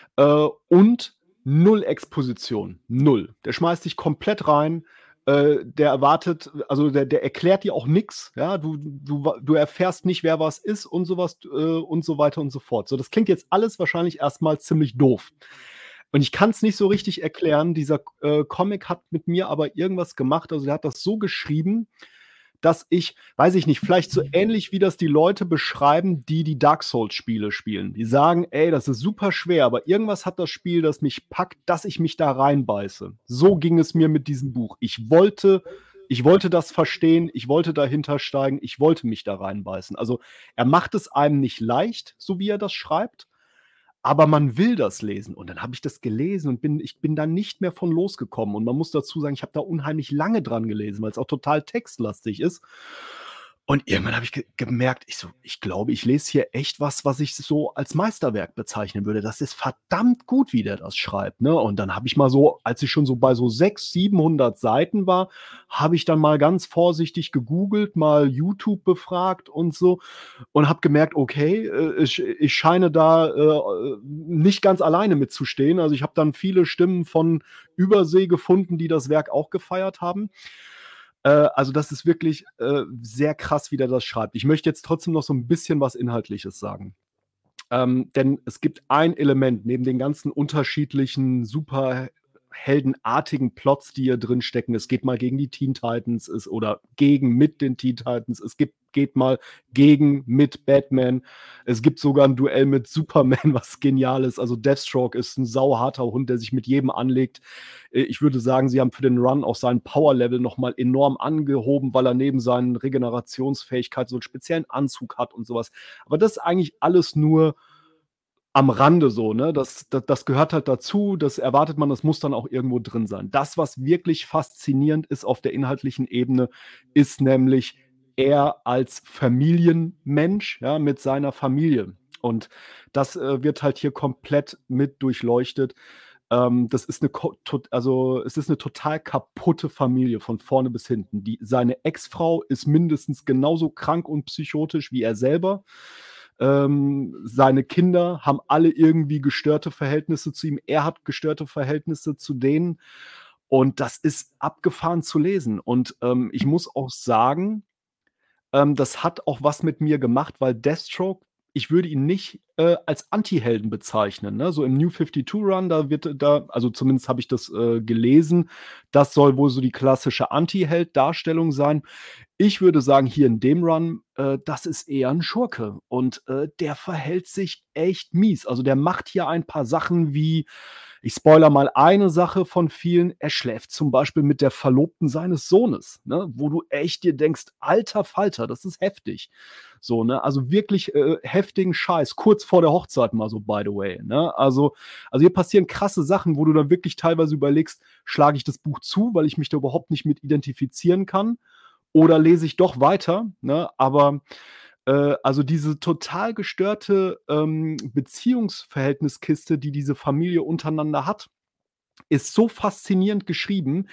und null Exposition, null. Der schmeißt dich komplett rein, der erwartet, also der erklärt dir auch nix, ja, du erfährst nicht, wer was ist und sowas und so weiter und so fort. So, das klingt jetzt alles wahrscheinlich erstmal ziemlich doof. Und ich kann es nicht so richtig erklären. Dieser Comic hat mit mir aber irgendwas gemacht. Also der hat das so geschrieben, dass ich, weiß ich nicht, vielleicht so ähnlich wie das die Leute beschreiben, die die Dark Souls-Spiele spielen. Die sagen, ey, das ist super schwer, aber irgendwas hat das Spiel, das mich packt, dass ich mich da reinbeiße. So ging es mir mit diesem Buch. Ich wollte das verstehen, ich wollte dahinter steigen, ich wollte mich da reinbeißen. Also er macht es einem nicht leicht, so wie er das schreibt, aber man will das lesen. Und dann habe ich das gelesen und ich bin da nicht mehr von losgekommen. Und man muss dazu sagen, ich habe da unheimlich lange dran gelesen, weil es auch total textlastig ist. Und irgendwann habe ich gemerkt, ich glaube, ich lese hier echt was ich so als Meisterwerk bezeichnen würde. Das ist verdammt gut, wie der das schreibt, ne? Und dann habe ich mal so, als ich schon so bei so 600, 700 Seiten war, habe ich dann mal ganz vorsichtig gegoogelt, mal YouTube befragt und so und habe gemerkt, okay, ich scheine da nicht ganz alleine mitzustehen. Also ich habe dann viele Stimmen von Übersee gefunden, die das Werk auch gefeiert haben. Also das ist wirklich sehr krass, wie der das schreibt. Ich möchte jetzt trotzdem noch so ein bisschen was Inhaltliches sagen. Denn es gibt ein Element neben den ganzen unterschiedlichen superheldenartigen Plots, die hier drin stecken. Es geht mal gegen die Teen Titans oder mit den Teen Titans. Geht mal gegen mit Batman. Es gibt sogar ein Duell mit Superman, was genial ist. Also Deathstroke ist ein sauharter Hund, der sich mit jedem anlegt. Ich würde sagen, sie haben für den Run auch sein Power-Level nochmal enorm angehoben, weil er neben seinen Regenerationsfähigkeiten so einen speziellen Anzug hat und sowas. Aber das ist eigentlich alles nur am Rande so, ne? Das gehört halt dazu, das erwartet man, das muss dann auch irgendwo drin sein. Das, was wirklich faszinierend ist auf der inhaltlichen Ebene, ist nämlich er als Familienmensch, ja, mit seiner Familie. Und das wird halt hier komplett mit durchleuchtet. Das ist es ist eine total kaputte Familie von vorne bis hinten. Seine Ex-Frau ist mindestens genauso krank und psychotisch wie er selber. Seine Kinder haben alle irgendwie gestörte Verhältnisse zu ihm. Er hat gestörte Verhältnisse zu denen. Und das ist abgefahren zu lesen. Und ich muss auch sagen, das hat auch was mit mir gemacht, weil Deathstroke, ich würde ihn nicht als Anti-Helden bezeichnen. Ne? So im New 52 Run, also zumindest habe ich das gelesen, das soll wohl so die klassische Anti-Held-Darstellung sein. Ich würde sagen, hier in dem Run, das ist eher ein Schurke. Und der verhält sich echt mies. Also der macht hier ein paar Sachen wie, ich spoiler mal eine Sache von vielen, er schläft zum Beispiel mit der Verlobten seines Sohnes, ne? Wo du echt dir denkst, alter Falter, das ist heftig. So, ne? Also wirklich heftigen Scheiß, kurz vor der Hochzeit mal so, by the way. Ne? Also hier passieren krasse Sachen, wo du dann wirklich teilweise überlegst, schlage ich das Buch zu, weil ich mich da überhaupt nicht mit identifizieren kann, oder lese ich doch weiter, ne? Aber also diese total gestörte Beziehungsverhältniskiste, die diese Familie untereinander hat, ist so faszinierend geschrieben,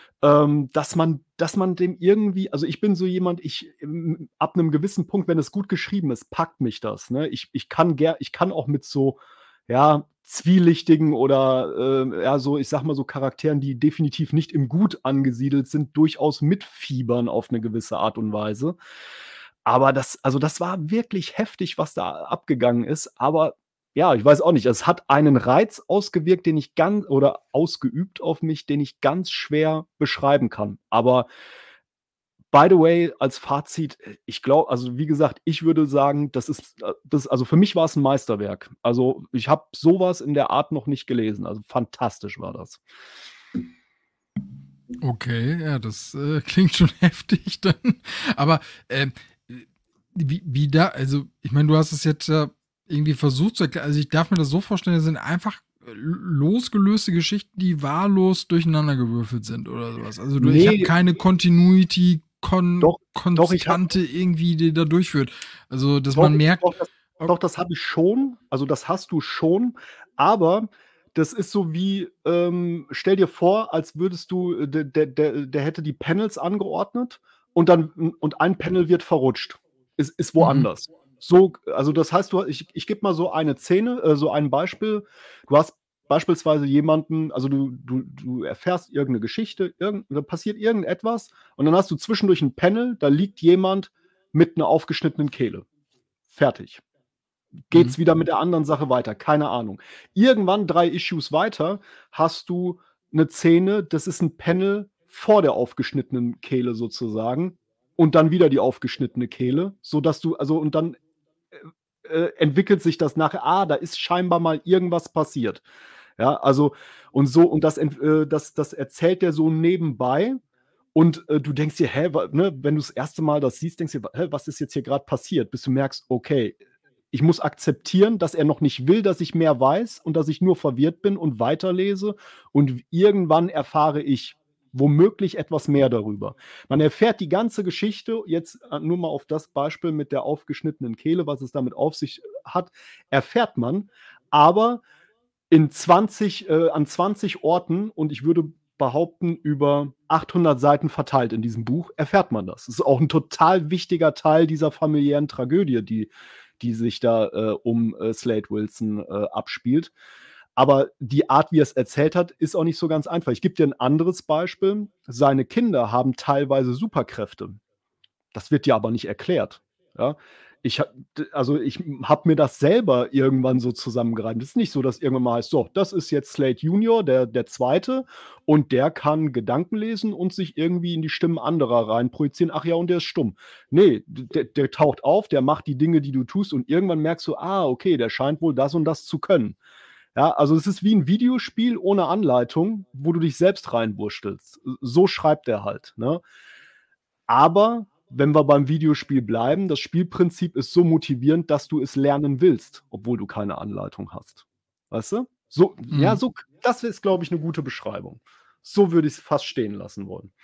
dass man dem irgendwie, also ich bin so jemand, ab einem gewissen Punkt, wenn es gut geschrieben ist, packt mich das, ne? Ich kann auch mit so, ja, zwielichtigen oder, ja, so, ich sage mal so Charakteren, die definitiv nicht im Gut angesiedelt sind, durchaus mitfiebern auf eine gewisse Art und Weise. Aber das war wirklich heftig, was da abgegangen ist. Aber ja, ich weiß auch nicht. Es hat einen Reiz ausgewirkt, oder ausgeübt auf mich, den ich ganz schwer beschreiben kann. Aber by the way, als Fazit, ich glaube, also wie gesagt, ich würde sagen, also für mich war es ein Meisterwerk. Also ich habe sowas in der Art noch nicht gelesen. Also fantastisch war das. Okay, ja, das klingt schon heftig dann. Aber wie da, also ich meine, du hast es jetzt irgendwie versucht zu erklären, also ich darf mir das so vorstellen, das sind einfach losgelöste Geschichten, die wahllos durcheinandergewürfelt sind oder sowas. Also ich habe Nee, keine Continuity, doch, doch, ich habe Konstante irgendwie, die da durchführt. Also, dass doch, man merkt, doch, doch, das habe ich schon. Also, das hast du schon, aber das ist so wie, stell dir vor, als würdest du der hätte die Panels angeordnet und ein Panel wird verrutscht, ist mhm, woanders. So, also, das heißt, ich gebe mal so eine Szene, so ein Beispiel. Du hast beispielsweise jemanden, also, du erfährst irgendeine Geschichte, da passiert irgendetwas und dann hast du zwischendurch ein Panel, da liegt jemand mit einer aufgeschnittenen Kehle. Fertig. mhm, Geht's wieder mit der anderen Sache weiter? Keine Ahnung. Irgendwann 3 Issues weiter hast du eine Szene, das ist ein Panel vor der aufgeschnittenen Kehle sozusagen und dann wieder die aufgeschnittene Kehle, sodass du also und dann, entwickelt sich das nachher, da ist scheinbar mal irgendwas passiert. Ja, also und so und das erzählt der so nebenbei und, du denkst dir: „Hä, wa“, ne, wenn du das erste Mal das siehst, denkst du dir: „Hä, was ist jetzt hier gerade passiert?“ Bis du merkst: „Okay, ich muss akzeptieren, dass er noch nicht will, dass ich mehr weiß und dass ich nur verwirrt bin und weiterlese und irgendwann erfahre ich womöglich etwas mehr darüber.“ Man erfährt die ganze Geschichte jetzt, nur mal auf das Beispiel mit der aufgeschnittenen Kehle, was es damit auf sich hat, erfährt man, aber an 20 Orten und ich würde behaupten, über 800 Seiten verteilt in diesem Buch erfährt man das. Das ist auch ein total wichtiger Teil dieser familiären Tragödie, die sich da, um, Slade Wilson, abspielt. Aber die Art, wie er es erzählt hat, ist auch nicht so ganz einfach. Ich gebe dir ein anderes Beispiel. Seine Kinder haben teilweise Superkräfte. Das wird dir aber nicht erklärt, ja? Ich habe mir das selber irgendwann so zusammengereimt. Es ist nicht so, dass irgendwann mal heißt: „So, das ist jetzt Slade Junior, der Zweite, und der kann Gedanken lesen und sich irgendwie in die Stimmen anderer rein projizieren. Ach ja, und der ist stumm.“ Ne, der taucht auf, der macht die Dinge, die du tust und irgendwann merkst du: „Ah, okay, der scheint wohl das und das zu können.“ Ja, also es ist wie 'n Videospiel ohne Anleitung, wo du dich selbst reinwurschtelst. So schreibt er halt, ne? Aber wenn wir beim Videospiel bleiben, das Spielprinzip ist so motivierend, dass du es lernen willst, obwohl du keine Anleitung hast. Weißt du? So ja, mhm. so das ist, glaube ich, 'ne gute Beschreibung. So würde ich's fast stehen lassen wollen.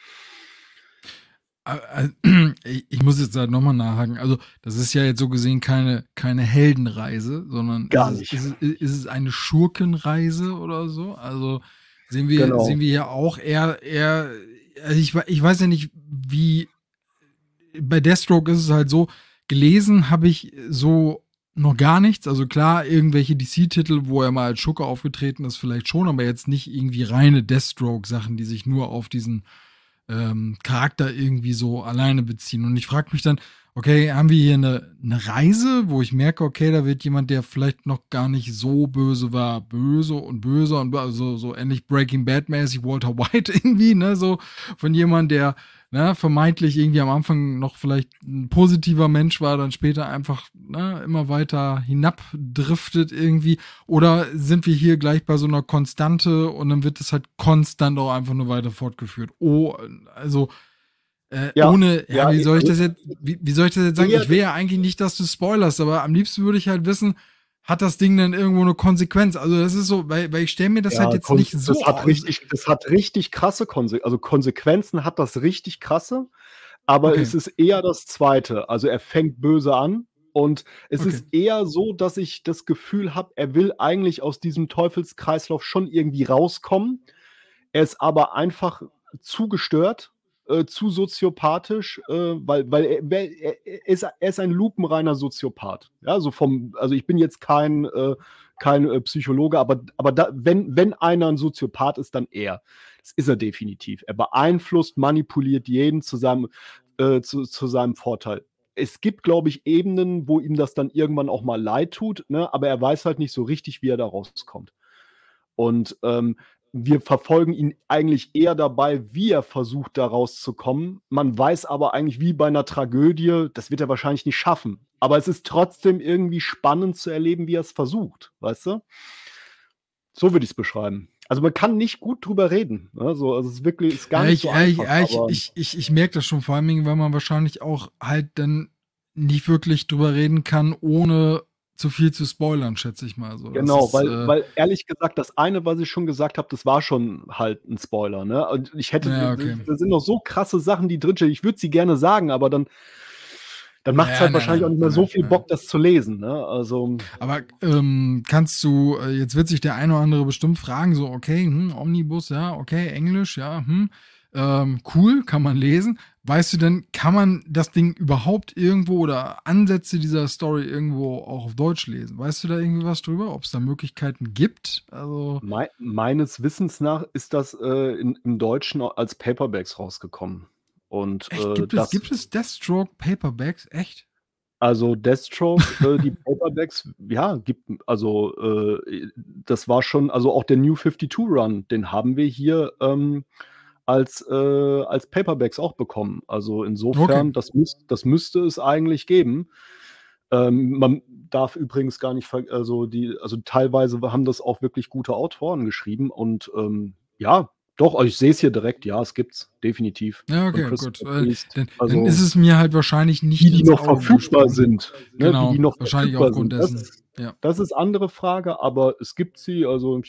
Ich muss jetzt halt nochmal nachhaken. Also, das ist ja jetzt so gesehen keine Heldenreise, sondern Gar nicht. ist es eine Schurkenreise oder so? Also Genau. sehen wir ja auch eher, also ich weiß ja nicht, wie bei Deathstroke ist es halt so, gelesen habe ich so noch gar nichts. Also klar, irgendwelche DC-Titel, wo er mal als Schurke aufgetreten ist, vielleicht schon, aber jetzt nicht irgendwie reine Deathstroke-Sachen, die sich nur auf diesen Charakter irgendwie so alleine beziehen. Und ich frage mich dann, okay, haben wir hier eine Reise, wo ich merke, okay, da wird jemand, der vielleicht noch gar nicht so böse war, böse und böser und also so ähnlich Breaking Bad-mäßig Walter White irgendwie, ne, so von jemand, der vermeintlich irgendwie am Anfang noch vielleicht ein positiver Mensch war, dann später einfach immer weiter hinabdriftet irgendwie. Oder sind wir hier gleich bei so einer Konstante und dann wird es halt konstant auch einfach nur weiter fortgeführt? Oh, also Ja, ohne, ja, ja, also wie soll ich das jetzt sagen? eher Ich will ja eigentlich nicht, dass du spoilerst, aber am liebsten würde ich halt wissen, hat das Ding denn irgendwo eine Konsequenz? Also das ist so, weil ich stelle mir das halt ja, jetzt nicht so aus. das hat richtig krasse Konsequenzen hat das richtig krasse. Aber Okay, es ist eher das Zweite. Also, er fängt böse an und es okay. ist eher so, dass ich das Gefühl habe, er will eigentlich aus diesem Teufelskreislauf schon irgendwie rauskommen. Er ist aber einfach zu gestört, zu soziopathisch, weil er ist ein lupenreiner Soziopath. Ja, so vom also, ich bin jetzt kein Psychologe, aber da wenn einer 'n Soziopath ist, dann er. Das ist er definitiv. Er beeinflusst, manipuliert jeden zu seinem Vorteil. Es gibt, glaube ich, Ebenen, wo ihm das dann irgendwann auch mal leid tut, ne, aber er weiß halt nicht so richtig, wie er da rauskommt. Und, wir verfolgen ihn eigentlich eher dabei, wie er versucht, da rauszukommen. Man weiß aber eigentlich wie bei 'ner Tragödie, das wird er wahrscheinlich nicht schaffen. Aber es ist trotzdem irgendwie spannend zu erleben, wie er's versucht, weißt du? So würde ich's beschreiben. Also, man kann nicht gut drüber reden, ne, so. Also, es ist wirklich ist gar nicht so einfach, aber Ich merke das schon, vor allen Dingen, weil man wahrscheinlich auch halt dann nicht wirklich drüber reden kann, ohne zu viel zu spoilern, schätze ich mal so. Das Genau, ist, weil ehrlich gesagt, das eine, was ich schon gesagt habe, das war schon halt 'n Spoiler, ne? Und ich hätte ja, okay. da sind noch so krasse Sachen, die drinstehen. Ich würde sie gerne sagen, aber dann macht's Ja, halt nein, wahrscheinlich auch nein, nicht mehr nein, so nein, viel nein. Bock, das zu lesen, ne? Also, Aber kannst du, jetzt wird sich der eine oder andere bestimmt fragen, so, okay, Omnibus, ja, okay, Englisch, ja, cool, kann man lesen. Weißt du denn, kann man das Ding überhaupt irgendwo oder Ansätze dieser Story irgendwo auch auf Deutsch lesen? Weißt du da irgendwie was drüber, ob es da Möglichkeiten gibt? Also, meines Wissens nach ist das, im Deutschen als Paperbacks rausgekommen. Und, echt, gibt es Deathstroke Paperbacks? Echt? also, Deathstroke, die Paperbacks, ja, das war schon, also, auch der New 52 Run, den haben wir hier, als Paperbacks auch bekommen. Also, Okay. insofern, das müsste es eigentlich geben. Man darf übrigens gar nicht teilweise haben das auch wirklich gute Autoren geschrieben und, ja, doch, also, ich sehe es hier direkt, ja, es gibt's, definitiv, Ja, von okay, gut. Christopher Priest. Dann ist Also, es mir halt wahrscheinlich wie nicht die ins noch Auge verfügbar gesprungen. sind, ne? Wie die Genau, noch wahrscheinlich verfügbar aufgrund sind, dessen. Ja. das ist andere Frage, aber es gibt sie, also,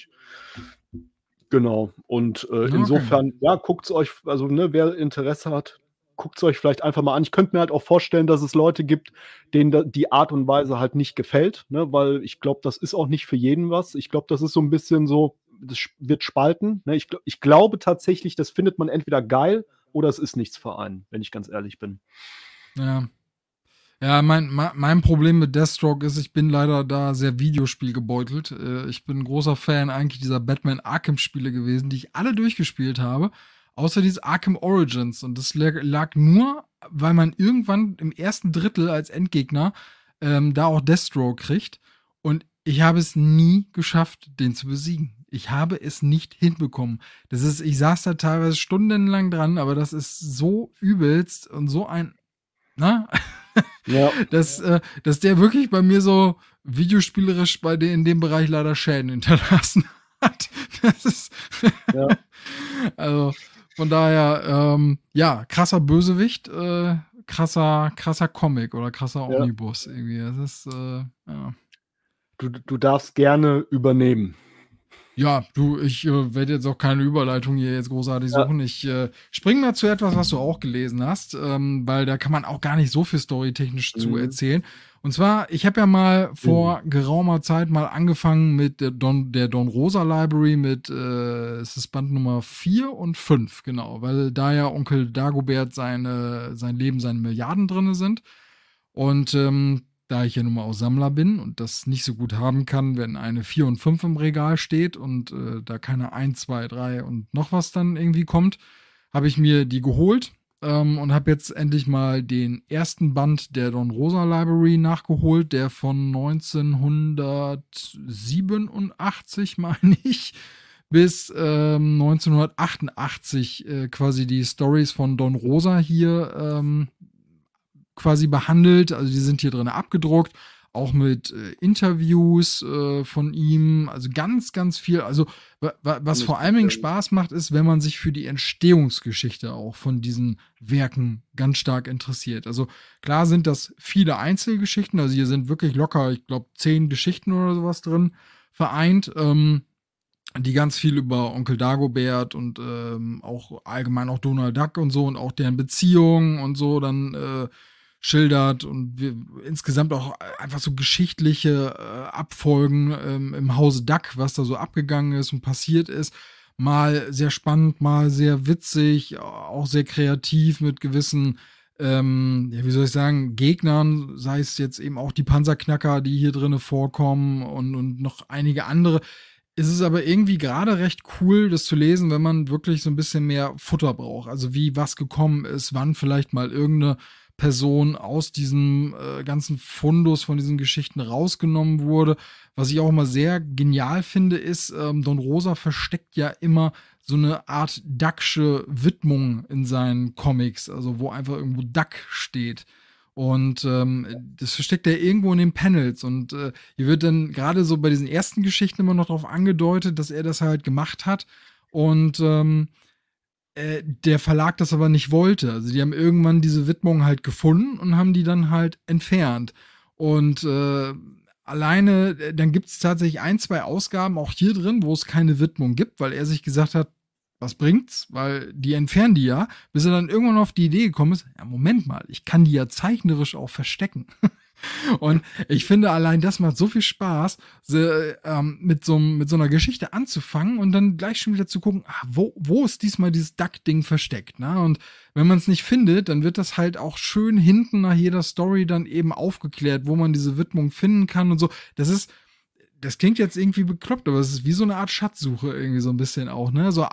genau. Und, Ja, okay. insofern, ja, guckt's euch, also, ne, wer Interesse hat, guckt's euch vielleicht einfach mal an. Ich könnte mir halt auch vorstellen, dass es Leute gibt, denen da die Art und Weise halt nicht gefällt, ne, weil ich glaube, das ist auch nicht für jeden was. Ich glaube, das ist so 'n bisschen so, das wird spalten, ne? Ich glaube tatsächlich, das findet man entweder geil oder es ist nichts für einen, wenn ich ganz ehrlich bin. Ja. Ja, mein Problem mit Deathstroke ist, ich bin leider da sehr Videospielgebeutelt. Ich bin 'n großer Fan eigentlich dieser Batman Arkham-Spiele gewesen, die ich alle durchgespielt habe, außer dieses Arkham Origins. Und das lag nur, weil man irgendwann im ersten Drittel als Endgegner da auch Deathstroke kriegt. Und ich habe es nie geschafft, den zu besiegen. Ich habe es nicht hinbekommen. Ich saß da teilweise stundenlang dran, aber das ist so übelst und so ein, ne? Ja, Dass der wirklich bei mir so videospielerisch in dem Bereich leider Schäden hinterlassen hat. Das ist ja, also von daher, ja, krasser Bösewicht, krasser Comic oder krasser ja. Omnibus irgendwie. Das ist, ja. Du darfst gerne übernehmen. Ja, du, ich werde jetzt auch keine Überleitung hier jetzt großartig Ja, suchen. Ich spring mal zu etwas, was du auch gelesen hast, weil da kann man auch gar nicht so viel storytechnisch zu mhm, erzählen. Und zwar, ich habe ja mal mhm. vor geraumer Zeit mal angefangen mit der Don Rosa Library mit, es ist Band Nummer 4 und 5, genau, weil da ja Onkel Dagobert sein Leben, seine Milliarden drinne sind. Und da ich ja nun mal auch Sammler bin und das nicht so gut haben kann, wenn eine 4 und 5 im Regal steht und da keine 1, 2, 3 und noch was dann irgendwie kommt, habe ich mir die geholt und habe jetzt endlich mal den ersten Band der Don Rosa Library nachgeholt, der von 1987, meine ich, bis 1988 quasi die Stories von Don Rosa hier quasi behandelt. Also die sind hier drin abgedruckt, auch mit Interviews von ihm. Also ganz, ganz viel. Also was Kann ich vor allen Dingen verstehen. Spaß macht, ist, wenn man sich für die Entstehungsgeschichte auch von diesen Werken ganz stark interessiert. Also klar sind das viele Einzelgeschichten. Also hier sind wirklich locker, ich glaube, 10 Geschichten oder sowas drin vereint. Die ganz viel über Onkel Dagobert und auch allgemein auch Donald Duck und so und auch deren Beziehungen und so dann schildert und insgesamt auch einfach so geschichtliche Abfolgen im Hause Duck, was da so abgegangen ist und passiert ist. Mal sehr spannend, mal sehr witzig, auch sehr kreativ mit gewissen, ja, wie soll ich sagen, Gegnern, sei es jetzt eben auch die Panzerknacker, die hier drinne vorkommen und noch einige andere. Es ist aber irgendwie gerade recht cool, das zu lesen, wenn man wirklich so ein bisschen mehr Futter braucht. Also wie was gekommen ist, wann vielleicht mal irgendeine Person aus diesem ganzen Fundus von diesen Geschichten rausgenommen wurde. Was ich auch immer sehr genial finde, ist, Don Rosa versteckt ja immer so eine Art Ducksche Widmung in seinen Comics, also wo einfach irgendwo Duck steht. Und das versteckt er irgendwo in den Panels. Und hier wird dann gerade so bei diesen ersten Geschichten immer noch darauf angedeutet, dass er das halt gemacht hat. Und der Verlag das aber nicht wollte. Also die haben irgendwann diese Widmung halt gefunden und haben die dann halt entfernt. Und alleine, dann gibt es tatsächlich ein, zwei Ausgaben auch hier drin, wo es keine Widmung gibt, weil er sich gesagt hat, was bringt's? Weil die entfernen die ja, bis er dann irgendwann auf die Idee gekommen ist, ja, Moment mal, ich kann die ja zeichnerisch auch verstecken. Und ich finde, allein das macht so viel Spaß, mit so einer Geschichte anzufangen und dann gleich schon wieder zu gucken, wo ist diesmal dieses Duck-Ding versteckt, ne? Und wenn man es nicht findet, dann wird das halt auch schön hinten nach jeder Story dann eben aufgeklärt, wo man diese Widmung finden kann und so. Das klingt jetzt irgendwie bekloppt, aber es ist wie so eine Art Schatzsuche irgendwie so ein bisschen auch, ne? So,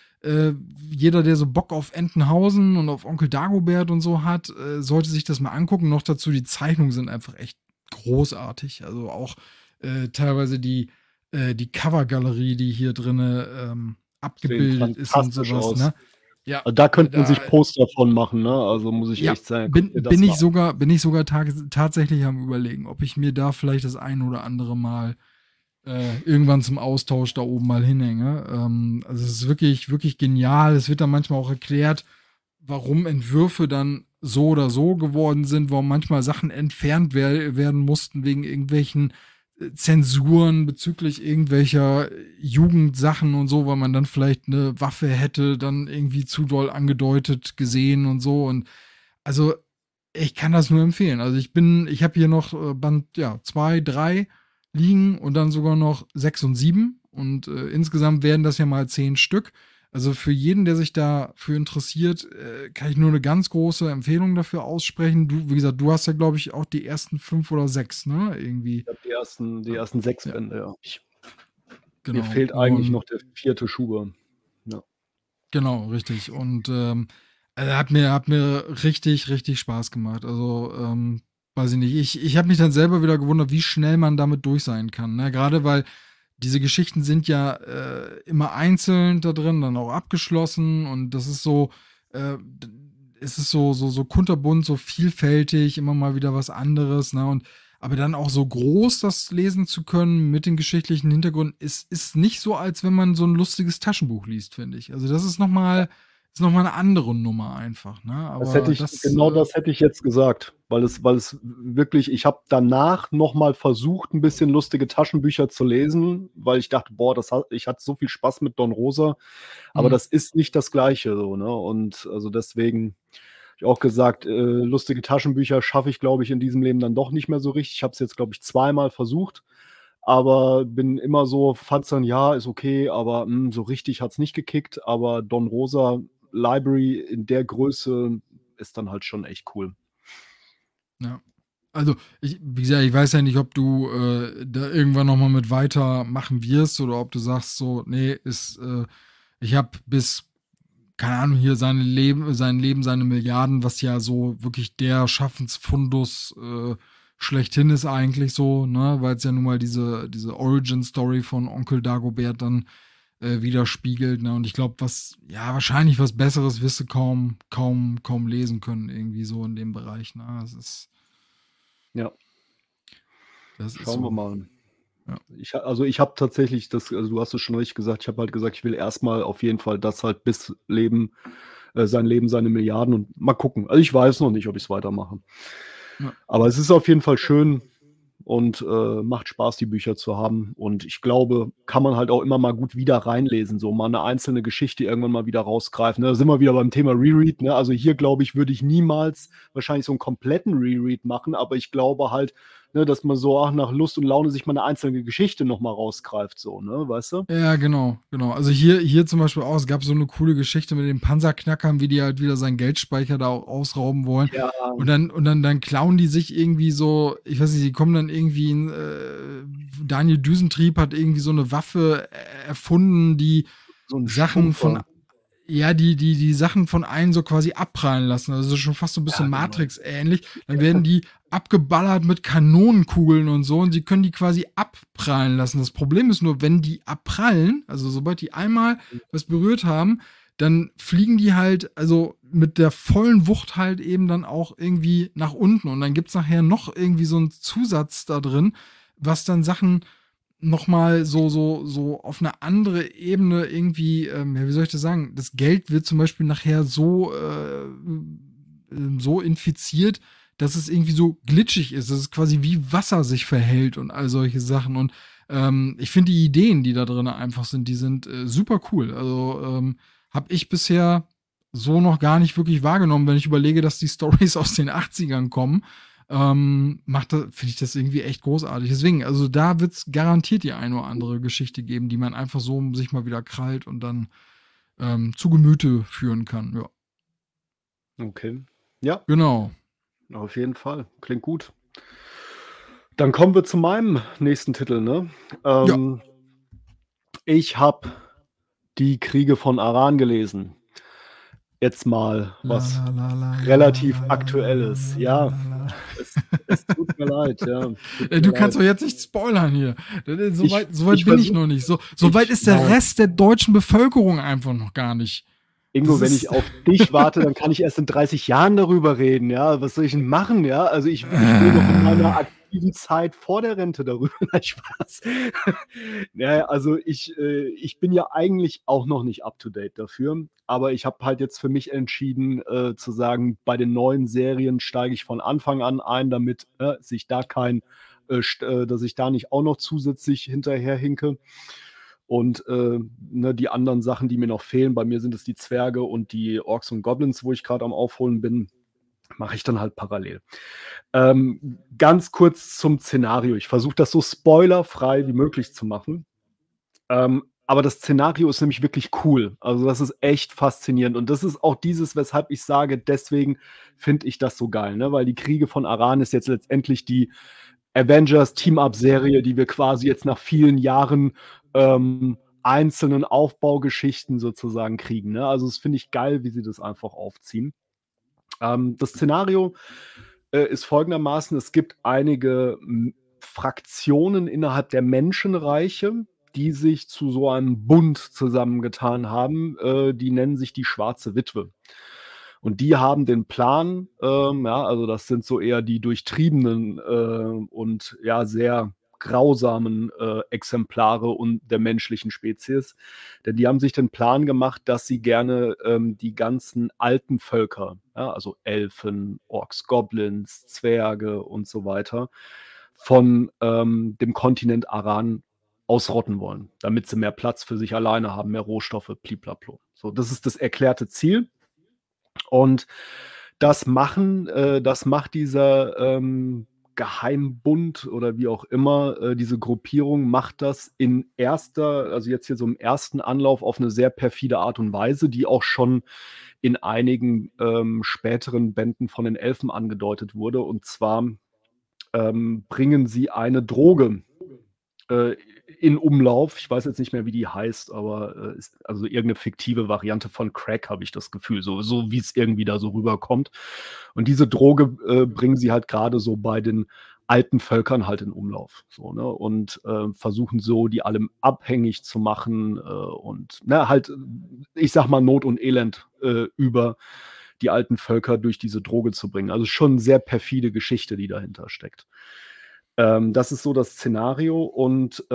jeder, der so Bock auf Entenhausen und auf Onkel Dagobert und so hat, sollte sich das mal angucken. Noch dazu, die Zeichnungen sind einfach echt großartig. Also auch teilweise die Covergalerie, die hier drin abgebildet ist und sowas. Aus. Ne? Ja, also da könnte man sich Poster von machen, ne? Also muss ich echt sagen. Bin ich sogar tatsächlich am Überlegen, ob ich mir da vielleicht das ein oder andere Mal irgendwann zum Austausch da oben mal hinhänge. Also es ist wirklich, wirklich genial. Es wird dann manchmal auch erklärt, warum Entwürfe dann so oder so geworden sind, warum manchmal Sachen entfernt werden mussten wegen irgendwelchen Zensuren bezüglich irgendwelcher Jugendsachen und so, weil man dann vielleicht eine Waffe hätte dann irgendwie zu doll angedeutet gesehen und so. Und also ich kann das nur empfehlen. Also ich habe hier noch Band 2, 3 liegen und dann sogar noch 6 und 7 und insgesamt werden das ja mal 10 Stück. Also für jeden, der sich dafür interessiert, kann ich nur eine ganz große Empfehlung dafür aussprechen. Du, wie gesagt, du hast ja, glaube ich, auch die ersten 5 oder 6, ne? Irgendwie. Ich habe die ersten 6 Bände, ja. Genau. Mir fehlt eigentlich noch der 4. Schuber. Ja. Genau, richtig. Und hat mir richtig, richtig Spaß gemacht. Also, weiß ich nicht. Ich habe mich dann selber wieder gewundert, wie schnell man damit durch sein kann. Ne? Gerade weil diese Geschichten sind ja immer einzeln da drin, dann auch abgeschlossen und das ist so, es ist so kunterbunt, so vielfältig, immer mal wieder was anderes, ne? Und aber dann auch so groß das lesen zu können mit den geschichtlichen Hintergründen, ist nicht so, als wenn man so ein lustiges Taschenbuch liest, finde ich. Also das ist noch mal eine andere Nummer einfach, ne? Aber das hätte ich jetzt gesagt, weil es wirklich, ich habe danach noch mal versucht, ein bisschen lustige Taschenbücher zu lesen, weil ich dachte, boah, ich hatte so viel Spaß mit Don Rosa, aber das ist nicht das Gleiche so, ne? Und also deswegen habe ich auch gesagt, lustige Taschenbücher schaffe ich, glaube ich, in diesem Leben dann doch nicht mehr so richtig. Ich habe es jetzt, glaube ich, 2-mal versucht, aber bin immer so, fand es dann, ja, ist okay, aber so richtig hat es nicht gekickt. Aber Don Rosa Library in der Größe ist dann halt schon echt cool. Ja. Also, wie gesagt, ich weiß ja nicht, ob du da irgendwann noch mal mit weitermachen wirst oder ob du sagst so, nee, ich habe bis, keine Ahnung, hier sein Leben, seine Milliarden, was ja so wirklich der Schaffensfundus schlechthin ist eigentlich so, ne, weil es ja nun mal diese Origin-Story von Onkel Dagobert dann widerspiegelt, ne, und ich glaube, wahrscheinlich was Besseres wirst du kaum lesen können, irgendwie so in dem Bereich, ne, das ist Schauen wir mal. Ja. Ich habe tatsächlich du hast es schon richtig gesagt, ich habe halt gesagt, ich will erstmal auf jeden Fall das halt bis sein Leben, seine Milliarden und mal gucken. Also ich weiß noch nicht, ob ich es weitermache. Ja. Aber es ist auf jeden Fall schön und macht Spaß, die Bücher zu haben. Und ich glaube, kann man halt auch immer mal gut wieder reinlesen, so mal eine einzelne Geschichte irgendwann mal wieder rausgreifen. Ne? Da sind wir wieder beim Thema Reread. Ne? Also hier, glaube ich, würde ich niemals wahrscheinlich so einen kompletten Reread machen, aber ich glaube halt, ne, dass man so nach Lust und Laune sich mal eine einzelne Geschichte noch mal rausgreift, so, ne, weißt du? Ja, genau. Also hier zum Beispiel auch, es gab so eine coole Geschichte mit den Panzerknackern, wie die halt wieder seinen Geldspeicher da ausrauben wollen. Ja. Und dann klauen die sich irgendwie so, ich weiß nicht, die kommen dann irgendwie Daniel Düsentrieb hat irgendwie so eine Waffe erfunden, die so ein Sachen Stumpfer. die Sachen von allen so quasi abprallen lassen. Also schon fast so ein bisschen Ja, genau. Matrix-ähnlich. Dann werden die abgeballert mit Kanonenkugeln und so und sie können die quasi abprallen lassen. Das Problem ist nur, wenn die abprallen, also sobald die einmal was berührt haben, dann fliegen die halt, also mit der vollen Wucht halt eben dann auch irgendwie nach unten. Und dann gibt's nachher noch irgendwie so einen Zusatz da drin, was dann Sachen nochmal so auf eine andere Ebene irgendwie, ja, wie soll ich das sagen? Das Geld wird zum Beispiel nachher so infiziert, dass es irgendwie so glitschig ist. Dass es quasi wie Wasser sich verhält und all solche Sachen. Und ich finde die Ideen, die da drin einfach sind, die sind super cool. Also habe ich bisher so noch gar nicht wirklich wahrgenommen, wenn ich überlege, dass die Stories aus den 80ern kommen. Finde ich das irgendwie echt großartig. Deswegen, also da wird es garantiert die eine oder andere Geschichte geben, die man einfach so sich mal wieder krallt und dann zu Gemüte führen kann. Ja, Okay. Ja, genau. auf jeden Fall. Klingt gut. Dann kommen wir zu meinem nächsten Titel, ne? Ja. Ich habe die Kriege von Aran gelesen. Jetzt mal La was la la la la relativ la la la la Aktuelles. Ja, la la. es tut mir leid, ja. Tut mir Du kannst leid. doch jetzt nicht spoilern hier. So weit Ich bin ich versuche, noch nicht. So weit ist der nein. Rest der deutschen Bevölkerung einfach noch gar nicht. Ingo, wenn ich auf dich warte, dann kann ich erst in 30 Jahren darüber reden, ja. Was soll ich denn machen, ja? Also ich rede noch in meiner aktiven Zeit vor der Rente darüber. Nein, Spaß. Ja, also ich bin ja eigentlich auch noch nicht up to date dafür, aber ich habe halt jetzt für mich entschieden, zu sagen, bei den neuen Serien steige ich von Anfang an ein, damit sich da dass ich da nicht auch noch zusätzlich hinterher hinke. Und ne, die anderen Sachen, die mir noch fehlen, bei mir sind es die Zwerge und die Orks und Goblins, wo ich gerade am Aufholen bin, mache ich dann halt parallel. Ganz kurz zum Szenario. Ich versuche das so spoilerfrei wie möglich zu machen. Aber das Szenario ist nämlich wirklich cool. Also das ist echt faszinierend. Und das ist auch dieses, weshalb ich sage, deswegen finde ich das so geil. Ne? Weil die Kriege von Aran ist jetzt letztendlich die Avengers Team-Up-Serie, die wir quasi jetzt nach vielen Jahren einzelnen Aufbaugeschichten sozusagen kriegen. Ne? Also das finde ich geil, wie sie das einfach aufziehen. Das Szenario ist folgendermaßen: Es gibt einige Fraktionen innerhalb der Menschenreiche, die sich zu so einem Bund zusammengetan haben. Die nennen sich die Schwarze Witwe. Und die haben den Plan, ja, also das sind so eher die durchtriebenen und ja sehr grausamen Exemplare und der menschlichen Spezies. Denn die haben sich den Plan gemacht, dass sie gerne die ganzen alten Völker, ja, also Elfen, Orks, Goblins, Zwerge und so weiter, von dem Kontinent Aran ausrotten wollen, damit sie mehr Platz für sich alleine haben, mehr Rohstoffe, bliblablo. So, das ist das erklärte Ziel. Und das macht dieser Geheimbund oder wie auch immer, diese Gruppierung macht das also jetzt hier so im ersten Anlauf auf eine sehr perfide Art und Weise, die auch schon in einigen späteren Bänden von den Elfen angedeutet wurde. Und zwar bringen sie eine Droge in Umlauf. Ich weiß jetzt nicht mehr, wie die heißt, aber also irgendeine fiktive Variante von Crack, habe ich das Gefühl, so wie es irgendwie da so rüberkommt. Und diese Droge bringen sie halt gerade so bei den alten Völkern halt in Umlauf. So, ne? Und versuchen so, die allem abhängig zu machen und halt, ich sag mal, Not und Elend über die alten Völker durch diese Droge zu bringen. Also schon eine sehr perfide Geschichte, die dahinter steckt. Das ist so das Szenario und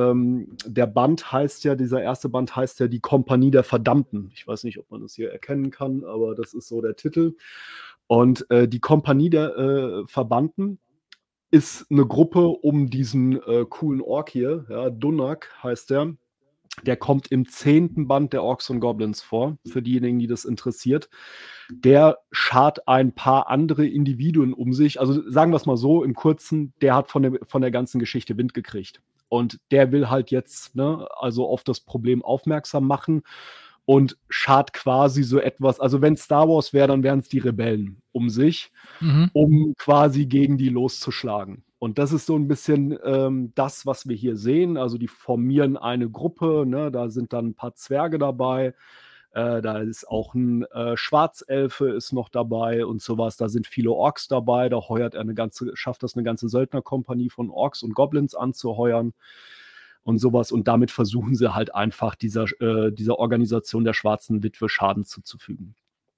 dieser erste Band heißt ja Die Kompanie der Verdammten. Ich weiß nicht, ob man das hier erkennen kann, aber das ist so der Titel. Und die Kompanie der Verbannten ist eine Gruppe um diesen coolen Ork hier, ja, Dunnak heißt der. Der kommt im 10. Band der Orks und Goblins vor, für diejenigen, die das interessiert. Der schart ein paar andere Individuen um sich. Also sagen wir es mal so, im Kurzen, der hat von der ganzen Geschichte Wind gekriegt. Und der will halt jetzt also auf das Problem aufmerksam machen und schart quasi so etwas, also wenn Star Wars wäre, dann wären es die Rebellen um sich, um quasi gegen die loszuschlagen. Und das ist so ein bisschen das, was wir hier sehen. Also die formieren eine Gruppe, ne? Da sind dann ein paar Zwerge dabei. Da ist auch ein Schwarzelfe ist noch dabei und sowas. Da sind viele Orks dabei. Da schafft das eine ganze Söldnerkompanie von Orks und Goblins anzuheuern und sowas. Und damit versuchen sie halt einfach dieser Organisation der Schwarzen Witwe Schaden zuzufügen.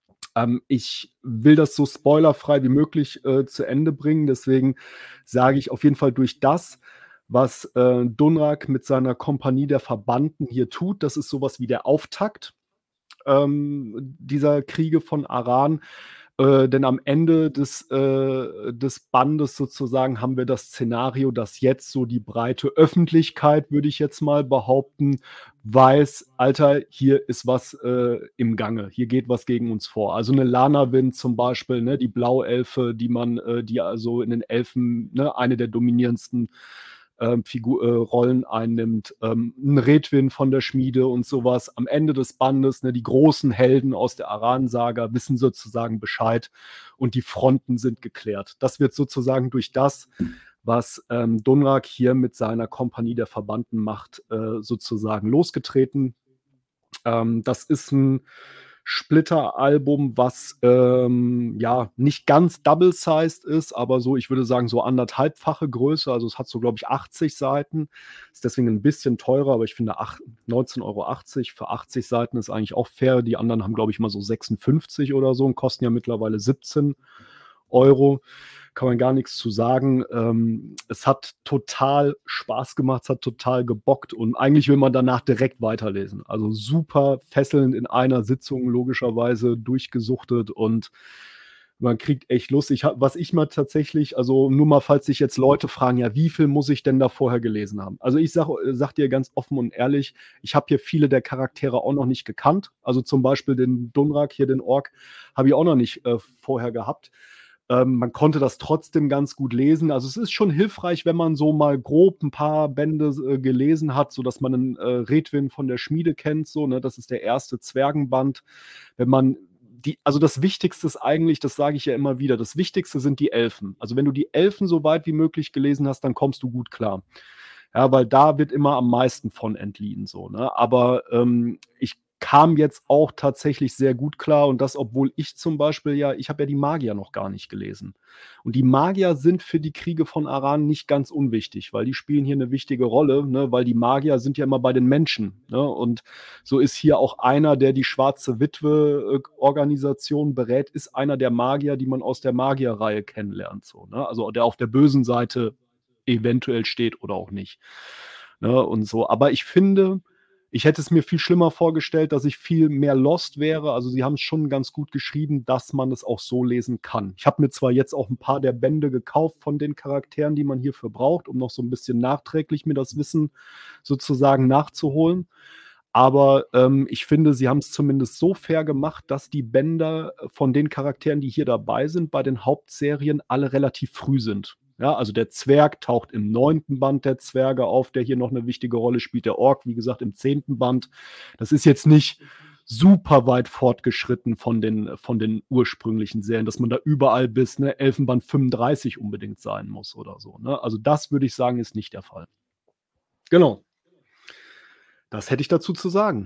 Ich will das so spoilerfrei wie möglich zu Ende bringen. Deswegen sage ich auf jeden Fall durch das, was Dunrak mit seiner Kompanie der Verbannten hier tut. Das ist sowas wie der Auftakt dieser Kriege von Aran. Denn am Ende des Bandes sozusagen haben wir das Szenario, dass jetzt so die breite Öffentlichkeit, würde ich jetzt mal behaupten, weiß, Alter, hier ist was im Gange, hier geht was gegen uns vor. Also eine Lana-Wind zum Beispiel, ne, die Blauelfe, die also in den Elfen, ne, eine der dominierendsten Rollen einnimmt, ein Redwin von der Schmiede und sowas. Am Ende des Bandes, ne, die großen Helden aus der Aran-Saga wissen sozusagen Bescheid und die Fronten sind geklärt. Das wird sozusagen durch das, was Dunrak hier mit seiner Kompanie der Verbannten macht, sozusagen losgetreten. Das ist ein Splitter-Album, was ja nicht ganz double-sized ist, aber so, ich würde sagen, so anderthalbfache Größe. Also es hat so, glaube ich, 80 Seiten. Ist deswegen ein bisschen teurer, aber ich finde 19,80 € für 80 Seiten ist eigentlich auch fair. Die anderen haben, glaube ich, mal so 56 oder so und kosten ja mittlerweile 17 €. Kann man gar nichts zu sagen. Es hat total Spaß gemacht, es hat total gebockt und eigentlich will man danach direkt weiterlesen. Also super fesselnd in einer Sitzung logischerweise durchgesuchtet und man kriegt echt Lust. Was ich mal tatsächlich, also nur mal, falls sich jetzt Leute fragen, ja, wie viel muss ich denn da vorher gelesen haben? Also ich sag dir ganz offen und ehrlich, ich habe hier viele der Charaktere auch noch nicht gekannt. Also zum Beispiel den Dunrak, hier den Ork, habe ich auch noch nicht vorher gehabt. Man konnte das trotzdem ganz gut lesen. Also es ist schon hilfreich, wenn man so mal grob ein paar Bände gelesen hat, sodass man einen Redwin von der Schmiede kennt. So, ne? Das ist der erste Zwergenband. Wenn man also das Wichtigste ist eigentlich, das sage ich ja immer wieder, das Wichtigste sind die Elfen. Also wenn du die Elfen so weit wie möglich gelesen hast, dann kommst du gut klar. Ja, weil da wird immer am meisten von entliehen. So, ne? Aber ich kam jetzt auch tatsächlich sehr gut klar und das, obwohl ich zum Beispiel ich habe ja die Magier noch gar nicht gelesen. Und die Magier sind für die Kriege von Aran nicht ganz unwichtig, weil die spielen hier eine wichtige Rolle, ne? Weil die Magier sind ja immer bei den Menschen. Ne? Und so ist hier auch einer, der die Schwarze Witwe-Organisation berät, ist einer der Magier, die man aus der Magierreihe kennenlernt. So, ne? Also der auf der bösen Seite eventuell steht oder auch nicht. Ne? Und so. Aber ich finde, ich hätte es mir viel schlimmer vorgestellt, dass ich viel mehr lost wäre. Also sie haben es schon ganz gut geschrieben, dass man es auch so lesen kann. Ich habe mir zwar jetzt auch ein paar der Bände gekauft von den Charakteren, die man hierfür braucht, um noch so ein bisschen nachträglich mir das Wissen sozusagen nachzuholen. Aber ich finde, sie haben es zumindest so fair gemacht, dass die Bände von den Charakteren, die hier dabei sind, bei den Hauptserien alle relativ früh sind. Ja, also der Zwerg taucht im 9. Band der Zwerge auf, der hier noch eine wichtige Rolle spielt. Der Ork, wie gesagt, im 10. Band. Das ist jetzt nicht super weit fortgeschritten von den ursprünglichen Serien, dass man da überall bis Elfenband 35 unbedingt sein muss oder so. Ne? Also das würde ich sagen, ist nicht der Fall. Genau. Das hätte ich dazu zu sagen.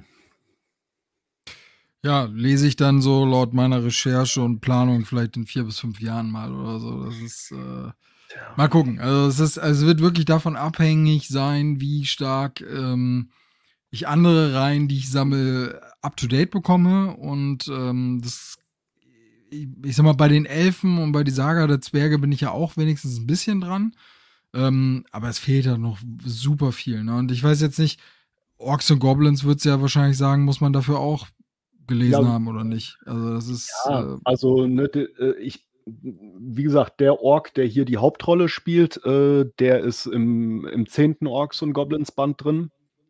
Ja, lese ich dann so laut meiner Recherche und Planung vielleicht in 4 bis 5 Jahren mal oder so. Das ist mal gucken. Also es wird wirklich davon abhängig sein, wie stark ich andere Reihen, die ich sammle, up to date bekomme. Und ich sag mal, bei den Elfen und bei die Saga der Zwerge bin ich ja auch wenigstens ein bisschen dran. Aber es fehlt ja noch super viel. Ne? Und ich weiß jetzt nicht, Orks und Goblins wird es ja wahrscheinlich sagen, muss man dafür auch gelesen haben oder nicht. Also das ist. Also ne, wie gesagt, der Ork, der hier die Hauptrolle spielt, der ist im 10. Orks und Goblins Band drin.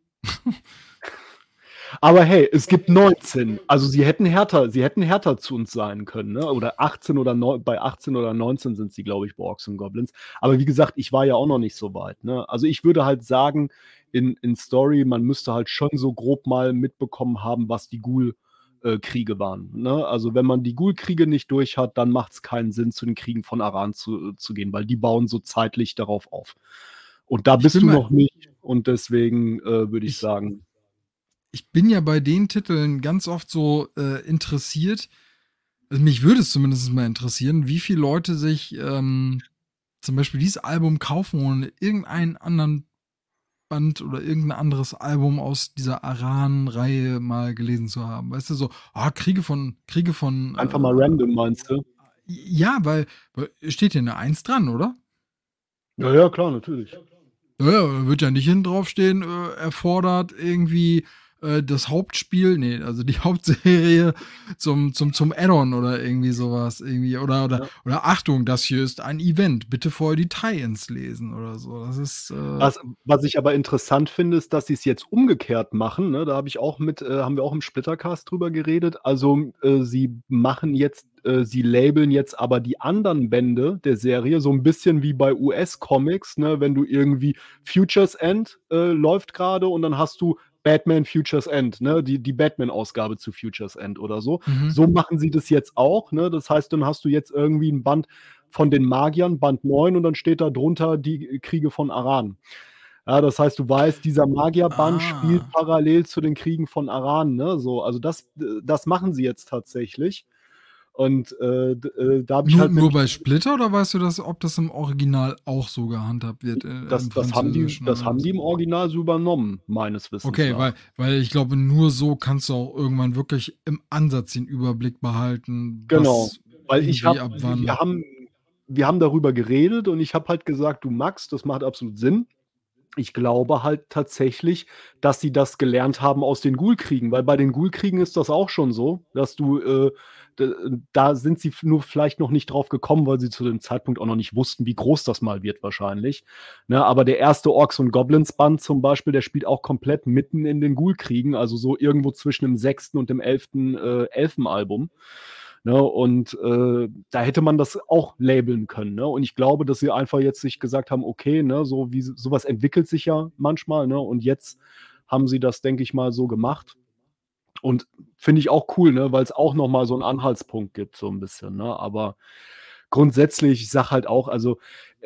Aber hey, es gibt 19. Also sie hätten härter zu uns sein können, ne? Oder 18 oder bei 18 oder 19 sind sie, glaube ich, bei Orks und Goblins. Aber wie gesagt, ich war ja auch noch nicht so weit. Ne? Also ich würde halt sagen, in Story, man müsste halt schon so grob mal mitbekommen haben, was die Ghoul-Kriege waren. Ne? Also wenn man die Ghoul-Kriege nicht durch hat, dann macht es keinen Sinn, zu den Kriegen von Aran zu gehen, weil die bauen so zeitlich darauf auf. Und da bist du noch nicht. Und deswegen würde ich sagen, ich bin ja bei den Titeln ganz oft so interessiert. Also mich würde es zumindest mal interessieren, wie viele Leute sich zum Beispiel dieses Album kaufen, ohne irgendeinen anderen Band oder irgendein anderes Album aus dieser Aran-Reihe mal gelesen zu haben. Weißt du, so, Kriege von. Einfach mal random, meinst du? Ja, weil steht hier eine 1 dran, oder? Ja, klar, natürlich. Ja, wird ja nicht hinten drauf stehen, erfordert irgendwie das Hauptspiel, nee, also die Hauptserie zum Add-on oder irgendwie sowas. Irgendwie, Ja. oder Achtung, das hier ist ein Event, bitte vorher die Tie-Ins lesen oder so. Das ist. Was ich aber interessant finde, ist, dass sie es jetzt umgekehrt machen, ne? Da haben wir auch im Splittercast drüber geredet. Also, sie machen jetzt sie labeln jetzt aber die anderen Bände der Serie so ein bisschen wie bei US-Comics, ne? Wenn du irgendwie Futures End läuft gerade und dann hast du Batman Futures End, ne? Die Batman-Ausgabe zu Futures End oder so. Mhm. So machen sie das jetzt auch, ne? Das heißt, dann hast du jetzt irgendwie ein Band von den Magiern, Band 9, und dann steht da drunter die Kriege von Aran. Ja, das heißt, du weißt, dieser Magierband spielt Ah. parallel zu den Kriegen von Aran, ne? So, also das machen sie jetzt tatsächlich. Und da habe ich Nur, halt nur nämlich, bei Splitter oder weißt du das, ob das im Original auch so gehandhabt wird im Französischen das oder haben was? die im Original so übernommen, meines Wissens Okay, nach. weil ich glaube, nur so kannst du auch irgendwann wirklich im Ansatz den Überblick behalten, Genau, was weil irgendwie ab wir wann. haben darüber geredet und ich habe halt gesagt: „Du Max, das macht absolut Sinn.“ Ich glaube halt tatsächlich, dass sie das gelernt haben aus den Ghoul-Kriegen, weil bei den Ghoul-Kriegen ist das auch schon so, dass du, d da sind sie nur vielleicht noch nicht drauf gekommen, weil sie zu dem Zeitpunkt auch noch nicht wussten, wie groß das mal wird wahrscheinlich, ne? Aber der erste Orks und Goblins Band zum Beispiel, der spielt auch komplett mitten in den Ghoul-Kriegen, also so irgendwo zwischen dem 6. und dem 11. Elfenalbum, ne? Und da hätte man das auch labeln können, ne? Und ich glaube, dass sie einfach jetzt sich gesagt haben: „Okay, ne, so wie sowas entwickelt sich ja manchmal, ne?“ Und jetzt haben sie das, denke ich mal, so gemacht. Und finde ich auch cool, ne, weil's auch noch mal so 'n Anhaltspunkt gibt, so 'n bisschen, ne? Aber grundsätzlich, ich sage halt auch, also,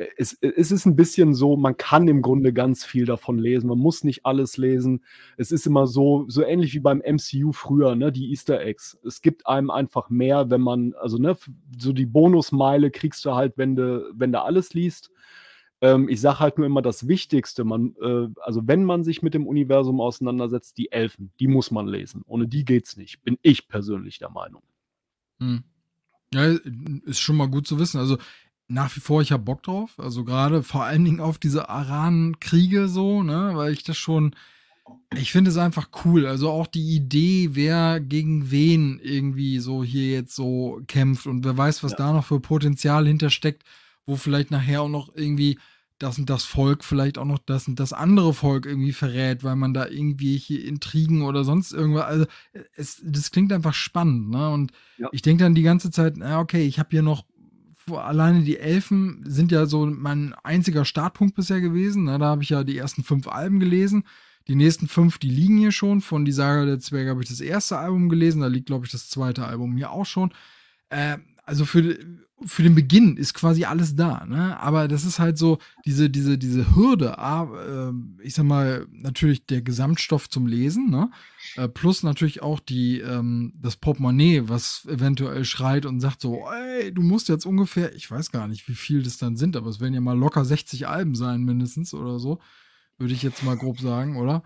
es ist 'n bisschen so, man kann im Grunde ganz viel davon lesen. Man muss nicht alles lesen. Es ist immer so ähnlich wie beim MCU früher, ne, die Easter Eggs. Es gibt einem einfach mehr, wenn man, also, ne, so die Bonusmeile kriegst du halt, wenn du alles liest. Ich sage halt nur immer das Wichtigste, also, wenn man sich mit dem Universum auseinandersetzt, die Elfen, die muss man lesen. Ohne die geht's nicht, bin ich persönlich der Meinung. Hm. Ja, ist schon mal gut zu wissen. Also nach wie vor, ich habe Bock drauf. Also gerade vor allen Dingen auf diese Aran-Kriege so, ne, weil ich das schon, ich finde es einfach cool. Also auch die Idee, wer gegen wen irgendwie so hier jetzt so kämpft und wer weiß, was Ja, da noch für Potenzial hintersteckt, wo vielleicht nachher auch noch irgendwie das und das Volk vielleicht auch noch das und das andere Volk irgendwie verrät, weil man da irgendwelche Intrigen oder sonst irgendwas. Also das klingt einfach spannend, ne? Und ja. ich denke dann die ganze Zeit, na okay, ich habe hier noch alleine die Elfen sind ja so mein einziger Startpunkt bisher gewesen. Ne? Da habe ich ja die ersten 5 Alben gelesen. Die nächsten 5, die liegen hier schon. Von Die Saga der Zwerge habe ich das erste Album gelesen. Da liegt, glaube ich, das zweite Album hier auch schon. Also für den Beginn ist quasi alles da, ne? Aber das ist halt so, diese Hürde, ich sag mal, natürlich der Gesamtstoff zum Lesen, ne? Plus natürlich auch das Portemonnaie, was eventuell schreit und sagt so, ey, du musst jetzt ungefähr, ich weiß gar nicht, wie viel das dann sind, aber es werden ja mal locker 60 Alben sein, mindestens oder so. Würde ich jetzt mal grob sagen, oder?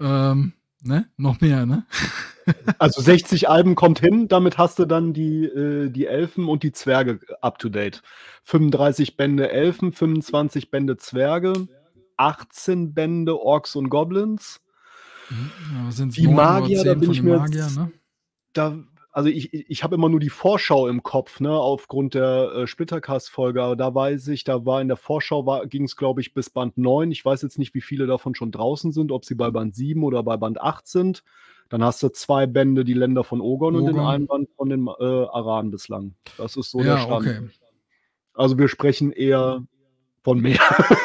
Ne? Noch mehr, ne? Also 60 Alben kommt hin, damit hast du dann die Elfen und die Zwerge up to date. 35 Bände Elfen, 25 Bände Zwerge, 18 Bände Orks und Goblins. Ja, was sind es, Die 9 oder Magier, da 10 bin von ich den mir Magiern, jetzt ne? da also ich habe immer nur die Vorschau im Kopf, ne, aufgrund der Splittercast-Folge, aber da weiß ich, da war in der Vorschau ging's, glaube ich, bis Band 9. Ich weiß jetzt nicht, wie viele davon schon draußen sind, ob sie bei Band 7 oder bei Band 8 sind. Dann hast du 2 Bände Die Länder von Ogon und den Ogon. einen Band von den Aran bislang. Das ist so der Ja, Stand. okay. Also, wir sprechen eher von mehr,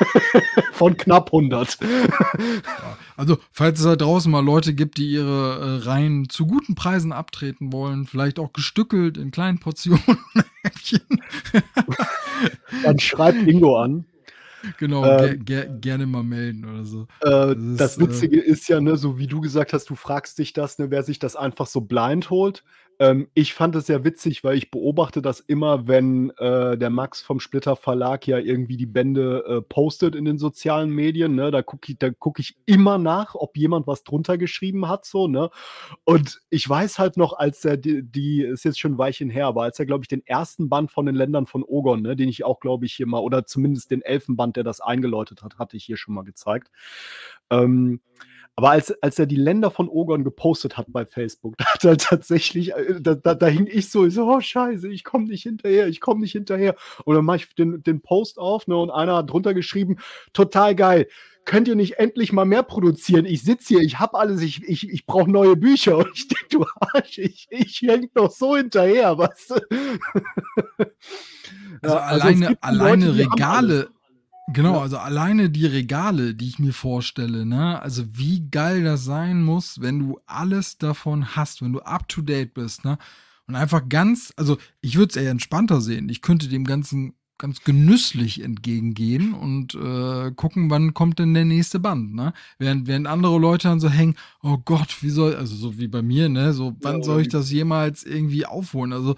von knapp 100. Ja. Also, falls es da draußen mal Leute gibt, die ihre Reihen zu guten Preisen abtreten wollen, vielleicht auch gestückelt in kleinen Portionen oder Häppchen. Dann schreibt Ingo an. Genau, Ähm gerne mal melden oder so. Das ist, Das Witzige ist ja, ne, so wie du gesagt hast, du fragst dich das, ne, wer sich das einfach so blind holt. Ich fand es sehr witzig, weil ich beobachte das immer, wenn, der Max vom Splitter Verlag ja irgendwie die Bände, postet in den sozialen Medien, ne? Da gucke ich immer nach, ob jemand was drunter geschrieben hat so, ne? Und ich weiß halt noch, als er die ist jetzt schon 'n Weilchen her, aber als er, glaube ich, den ersten Band von den Ländern von Ogon, ne, den ich auch, glaube ich, hier mal oder zumindest den Elfenband, der das eingeläutet hat, hatte ich hier schon mal gezeigt. Ähm, aber als er die Länder von Ogon gepostet hat bei Facebook, da hat er tatsächlich da hing ich so: „Oh scheiße, ich komme nicht hinterher, ich komme nicht hinterher.“ Und dann mache ich den Post auf, ne, und einer hat drunter geschrieben: „Total geil. Könnt ihr nicht endlich mal mehr produzieren? Ich sitze hier, ich habe alles, ich brauche neue Bücher.“ Und ich denke: „Du Arsch, ich hänge noch so hinterher, weißt du?“ Also Ja, also es gibt die Leute, alleine die haben alles. Regale, genau, Ja, also alleine die Regale, die ich mir vorstelle, ne? Also wie geil das sein muss, wenn du alles davon hast, wenn du up to date bist, ne? Und einfach also ich würde es eher entspannter sehen. Ich könnte dem Ganzen ganz genüsslich entgegengehen und gucken, wann kommt denn der nächste Band, ne? Während andere Leute dann so hängen, oh Gott, also so wie bei mir, ne? So, ja, wann oder soll ich wie das jemals irgendwie aufholen? Also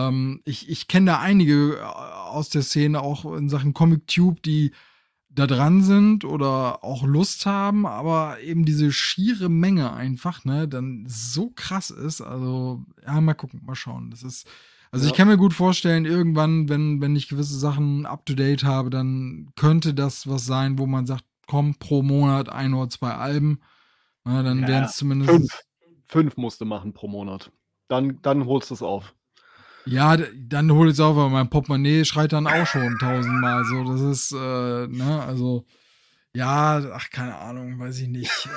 ich kenne da einige aus der Szene, auch in Sachen Comic-Tube, die da dran sind oder auch Lust haben, aber eben diese schiere Menge einfach, ne, dann so krass ist. Also, ja, mal gucken, mal schauen. Also ich ja. kann mir gut vorstellen, irgendwann, wenn ich gewisse Sachen up to date habe, dann könnte das was sein, wo man sagt, komm, pro Monat 1 oder 2 Alben. Na, dann wären Ja, es zumindest. 5. 5 musst du machen pro Monat. Dann holst du's auf. Ja, dann hol ich's auf, aber mein Portemonnaie schreit dann auch schon tausendmal. So, das ist, ne, also, ja, ach, keine Ahnung, weiß ich nicht.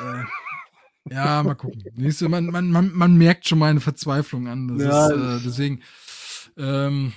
Ja, mal gucken. Siehst du, man merkt schon meine Verzweiflung an. Das Ja, ist, deswegen, ähm,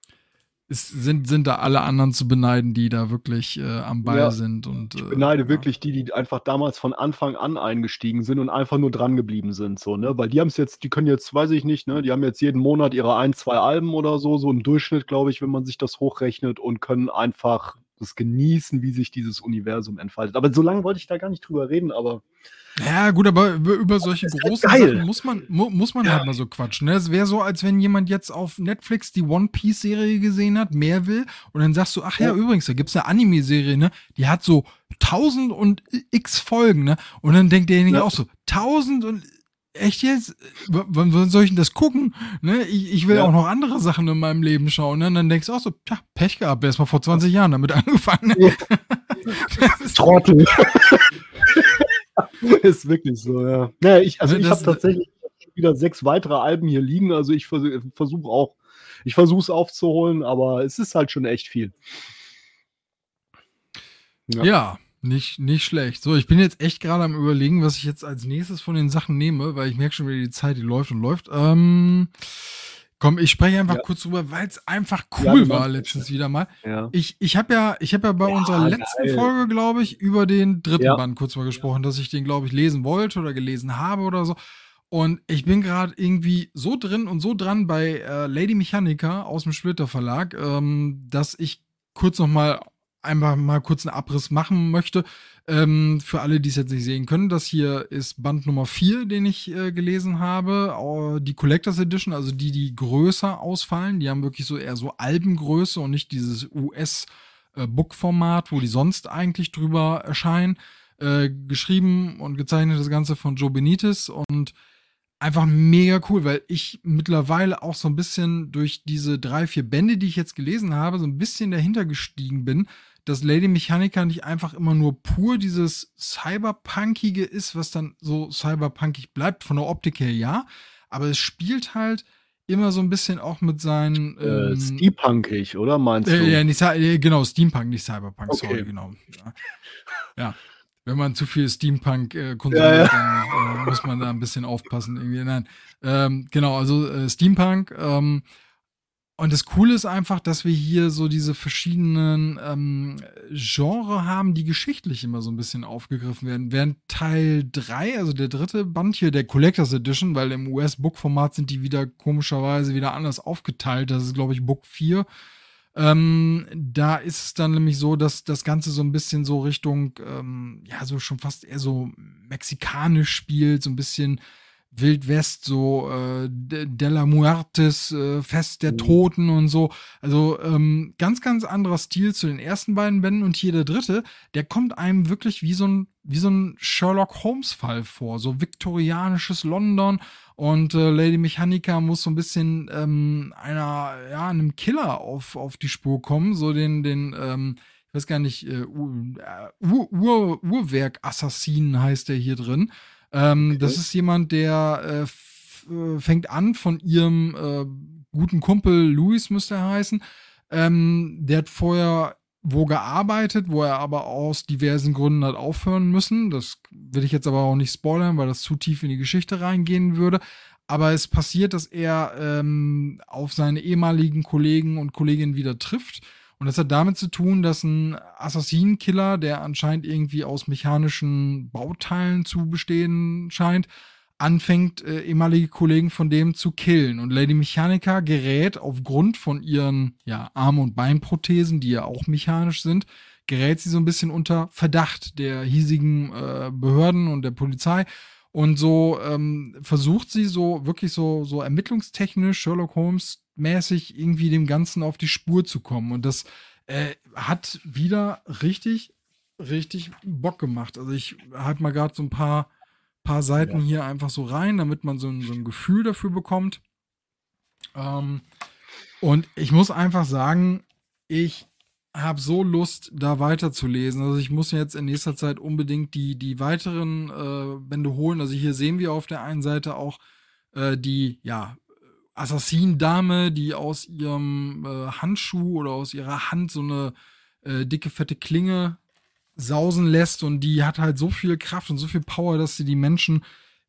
sind da alle anderen zu beneiden, die da wirklich am Ball ja. sind und Ich beneide ja. wirklich die einfach damals von Anfang an eingestiegen sind und einfach nur dran geblieben sind so, ne? Weil die können jetzt, weiß ich nicht, ne, die haben jetzt jeden Monat ihre 2 Alben oder so im Durchschnitt, glaube ich, wenn man sich das hochrechnet und können einfach das genießen, wie sich dieses Universum entfaltet. Aber so lange wollte ich da gar nicht drüber reden, aber Ja, gut, aber über solche ist halt großen Sachen geil. muss man Ja, halt mal so quatschen. Ne? Es wäre so, als wenn jemand jetzt auf Netflix die One Piece-Serie gesehen hat, mehr will, und dann sagst du, ach ja, ja, übrigens, da gibt's eine Anime-Serie, ne? Die hat so 1000 und x Folgen, ne? Und dann denkt derjenige ja, auch so, 1000 und echt jetzt? Wann soll ich denn das gucken? Ne? Ich will ja. auch noch andere Sachen in meinem Leben schauen. Ne? Und dann denkst du auch so, tja, Pech gehabt, erst mal vor 20 Jahren damit angefangen. Ne? Ja, Das ist, Trottel. Ist wirklich so, ja. Ja, ne, ich habe tatsächlich wieder 6 weitere Alben hier liegen, also ich versuche es aufzuholen, aber es ist halt schon echt viel. Ja. Ja, nicht schlecht. So, ich bin jetzt echt gerade am Überlegen, was ich jetzt als nächstes von den Sachen nehme, weil ich merke schon wieder, die Zeit, die läuft und läuft. Komm, ich spreche einfach Ja, kurz drüber, weil es einfach ja, du cool war machst das schon. letztens wieder mal. Ja. Ich hab ja bei unserer Ja, letzten geil. Folge, glaube ich, über den dritten Ja, Band kurz mal gesprochen, dass ich den, glaube ich, lesen wollte oder gelesen habe oder so. Und ich bin gerade irgendwie so drin und so dran bei Lady Mechanica aus dem Splitter Verlag, dass ich kurz noch mal einfach mal kurz einen Abriss machen möchte. Für alle, die es jetzt nicht sehen können, das hier ist Band Nummer 4, den ich gelesen habe. Die Collectors Edition, also die größer ausfallen. Die haben wirklich so eher so Albengröße und nicht dieses US-Book-Format, wo die sonst eigentlich drüber erscheinen. Geschrieben und gezeichnet das Ganze von Joe Benitez und einfach mega cool, weil ich mittlerweile auch so ein bisschen durch diese 3, 4 Bände, die ich jetzt gelesen habe, so ein bisschen dahinter gestiegen bin, dass Lady Mechanica nicht einfach immer nur pur dieses Cyberpunkige ist, was dann so cyberpunkig bleibt, von der Optik her ja, aber es spielt halt immer so ein bisschen auch mit seinen, steampunkig, oder meinst du? ja, nicht, genau, Steampunk, nicht Cyberpunk, sorry, Okay. genau. Ja. Ja, wenn man zu viel Steampunk Ja, ja. konsumiert, dann muss man da ein bisschen aufpassen. Irgendwie. Nein, genau, also Steampunk. Und das Coole ist einfach, dass wir hier so diese verschiedenen Genre haben, die geschichtlich immer so ein bisschen aufgegriffen werden. Während Teil 3, also der dritte Band hier, der Collectors Edition, weil im US-Book-Format sind die wieder komischerweise wieder anders aufgeteilt. Das ist, glaube ich, Book 4. Da ist es dann nämlich so, dass das Ganze so ein bisschen so Richtung, ja, so schon fast eher so mexikanisch spielt, so ein bisschen Wild West, so De la Muertes, Fest der Mhm. Toten und so. Also ganz, ganz anderer Stil zu den ersten beiden Bänden und hier der dritte, der kommt einem wirklich wie so ein Sherlock Holmes-Fall vor. So viktorianisches London und Lady Mechanica muss so ein bisschen einem Killer auf die Spur kommen, so ich weiß gar nicht, Uhrwerk-Assassinen heißt der hier drin. Das Okay. ist jemand, der fängt an von ihrem guten Kumpel Louis, müsste er heißen. Der hat vorher wo gearbeitet, wo er aber aus diversen Gründen hat aufhören müssen. Das will ich jetzt aber auch nicht spoilern, weil das zu tief in die Geschichte reingehen würde. Aber es passiert, dass er auf seine ehemaligen Kollegen und Kolleginnen wieder trifft. Und das hat damit zu tun, dass ein Assassinenkiller, der anscheinend irgendwie aus mechanischen Bauteilen zu bestehen scheint, anfängt, ehemalige Kollegen von dem zu killen. Und Lady Mechanica gerät aufgrund von ihren Arm- und Beinprothesen, die ja auch mechanisch sind, gerät sie so ein bisschen unter Verdacht der hiesigen Behörden und der Polizei. Und so versucht sie so wirklich so ermittlungstechnisch, Sherlock Holmes mäßig irgendwie dem Ganzen auf die Spur zu kommen. Und das hat wieder richtig, richtig Bock gemacht. Also ich halt mal gerade so ein paar Ja. Seiten hier einfach so rein, damit man so ein Gefühl dafür bekommt. Ähm, und ich muss einfach sagen, ich habe so Lust, da weiterzulesen. Also ich muss jetzt in nächster Zeit unbedingt die weiteren Bände holen. Also hier sehen wir auf der einen Seite auch die, Assassin-Dame, die aus ihrem Handschuh oder aus ihrer Hand so eine dicke, fette Klinge sausen lässt und die hat halt so viel Kraft und so viel Power, dass sie die Menschen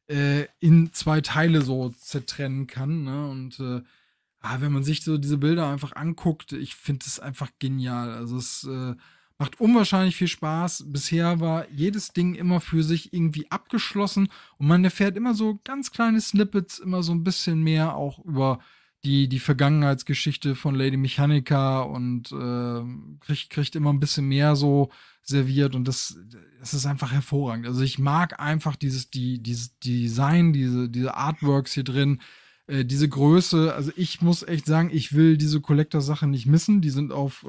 in zwei Teile so zertrennen kann. Ne? Und wenn man sich so diese Bilder einfach anguckt, ich finde es einfach genial. Also es macht unwahrscheinlich viel Spaß. Bisher war jedes Ding immer für sich irgendwie abgeschlossen und man erfährt immer so ganz kleine Snippets, immer so ein bisschen mehr auch über die Vergangenheitsgeschichte von Lady Mechanica und kriegt immer ein bisschen mehr so serviert und das ist einfach hervorragend. Also ich mag einfach dieses Design, diese Artworks hier drin, diese Größe. Also ich muss echt sagen, ich will diese Collector-Sache nicht missen. Die sind auf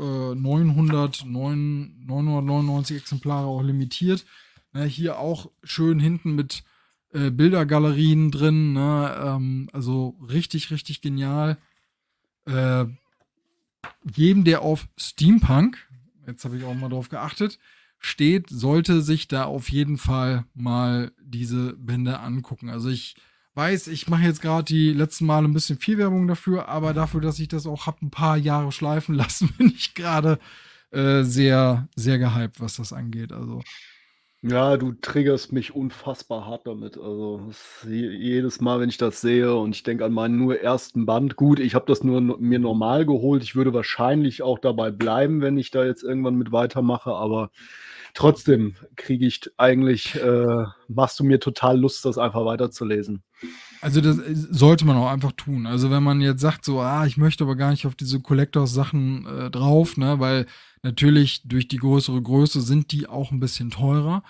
999 Exemplare auch limitiert. Hier auch schön hinten mit Bildergalerien drin. Ne? Also richtig, richtig genial. Äh, Jedem, der auf Steampunk, jetzt habe ich auch mal drauf geachtet, steht, sollte sich da auf jeden Fall mal diese Bände angucken. Also ich weiß, ich mache jetzt gerade die letzten Male ein bisschen viel Werbung dafür, aber dafür, dass ich das auch habe ein paar Jahre schleifen lassen, bin ich gerade sehr, sehr gehypt, was das angeht. Also Ja, du triggerst mich unfassbar hart damit. Also, jedes Mal, wenn ich das sehe und ich denke an meinen nur ersten Band. Gut, ich habe das nur mir normal geholt. Ich würde wahrscheinlich auch dabei bleiben, wenn ich da jetzt irgendwann mit weitermache, aber trotzdem kriege ich eigentlich machst du mir total Lust, das einfach weiterzulesen. Also das sollte man auch einfach tun. Also wenn man jetzt sagt so, ich möchte aber gar nicht auf diese Collectors-Sachen drauf, ne, weil natürlich durch die größere Größe sind die auch ein bisschen teurer.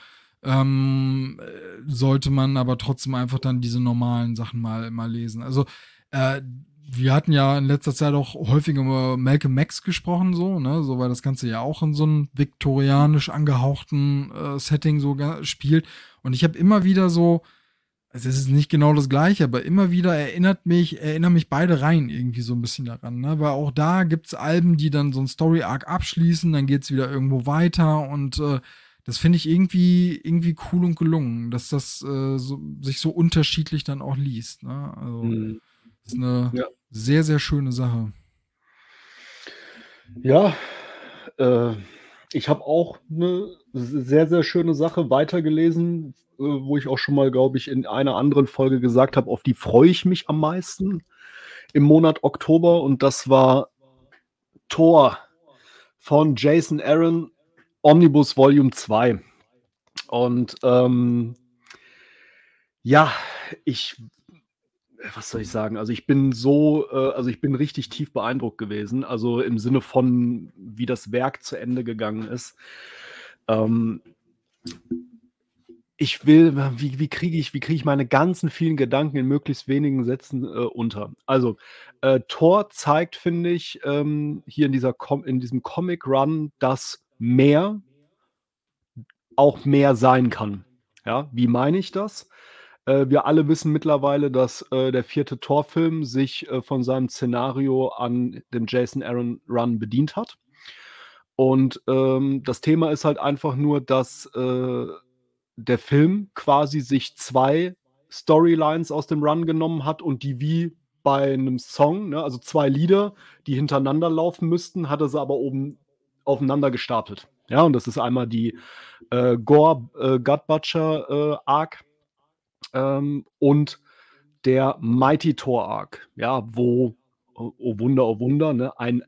Sollte man aber trotzdem einfach dann diese normalen Sachen mal lesen. Also äh, wir hatten ja in letzter Zeit auch häufiger über Malcolm X gesprochen, so, ne, so weil das Ganze ja auch in so einem viktorianisch angehauchten Setting so spielt. Und ich habe immer wieder so, also es ist nicht genau das gleiche, aber immer wieder erinnern mich beide Reihen irgendwie so ein bisschen daran, ne? Weil auch da gibt's Alben, die dann so ein Story-Arc abschließen, dann geht's wieder irgendwo weiter und das finde ich irgendwie cool und gelungen, dass das sich so unterschiedlich dann auch liest, ne? Also, Mhm. das ist eine Ja. sehr, sehr schöne Sache. Ja, äh, ich habe auch eine sehr, sehr schöne Sache weitergelesen, wo ich auch schon mal, glaube ich, in einer anderen Folge gesagt habe, auf die freue ich mich am meisten im Monat Oktober und das war Thor von Jason Aaron, Omnibus Volume 2. Und, ja, ich was soll ich sagen? Also, ich bin also, ich bin richtig tief beeindruckt gewesen, also, im Sinne von, wie das Werk zu Ende gegangen ist. Ähm wie kriege ich meine ganzen vielen Gedanken in möglichst wenigen Sätzen, unter? Also, Thor zeigt, finde ich, hier in diesem Comic Run, dass mehr auch mehr sein kann. Ja, wie meine ich das? Wir alle wissen mittlerweile, dass, der vierte Thor-Film sich, von seinem Szenario an dem Jason Aaron Run bedient hat. Und, das Thema ist halt einfach nur, dass, der Film quasi sich 2 Storylines aus dem Run genommen hat und die wie bei 'nem Song, ne, also 2 Lieder, die hintereinander laufen müssten, hat er sie aber oben aufeinander gestapelt. Ja, und das ist einmal die, Gore, Gut Butcher, Arc, und der Mighty Thor Arc, ja, wo, oh Wunder, ne, ein,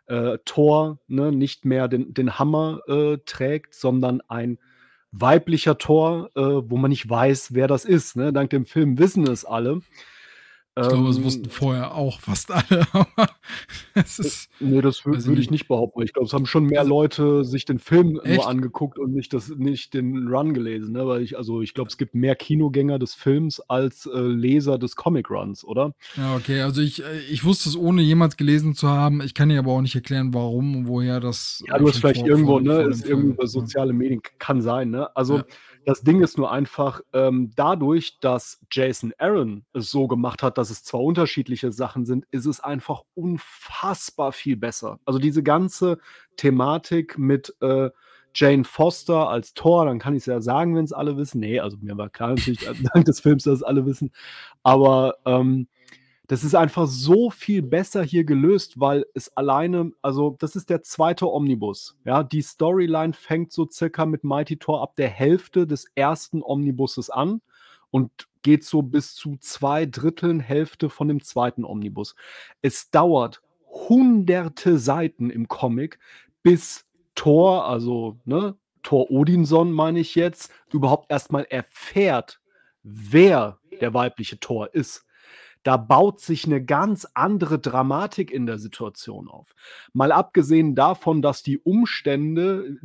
Thor, ne, nicht mehr den Hammer, trägt, sondern ein weiblicher Thor, wo man nicht weiß, wer das ist, ne? Dank dem Film wissen es alle. Ich glaube, es wussten vorher auch fast alle, aber es ist, Ne, das weiß ich würde ich nicht. nicht behaupten. Ich glaube, es haben schon mehr Also, Leute sich den Film nur echt? angeguckt und nicht den Run gelesen, ne? Weil ich glaube, es gibt mehr Kinogänger des Films als, Leser des Comic Runs, oder? Ja, okay. Also ich wusste es, ohne jemals gelesen zu haben. Ich kann dir aber auch nicht erklären, warum und woher das, Ja, du hast schon vielleicht irgendwo, ne, vor dem ist irgendwie Film, über ne? soziale Medien kann sein, ne? Also, Ja. das Ding ist nur einfach, dadurch, dass Jason Aaron es so gemacht hat, dass es zwar unterschiedliche Sachen sind, ist es einfach unfassbar viel besser. Also, diese ganze Thematik mit, Jane Foster als Thor, dann kann ich's ja sagen, wenn's alle wissen. Ne, also, mir war klar natürlich dank des Films, dass es alle wissen. Aber, das ist einfach so viel besser hier gelöst, weil es alleine, also, das ist der zweite Omnibus, ja? Die Storyline fängt so circa mit Mighty Thor ab der Hälfte des ersten Omnibuses an und geht so bis zu 2/3 Hälfte von dem zweiten Omnibus. Es dauert hunderte Seiten im Comic, bis Thor, also, ne, Thor Odinson meine ich jetzt, überhaupt erst mal erfährt, wer der weibliche Thor ist. Da baut sich 'ne ganz andere Dramatik in der Situation auf. Mal abgesehen davon, dass die Umstände,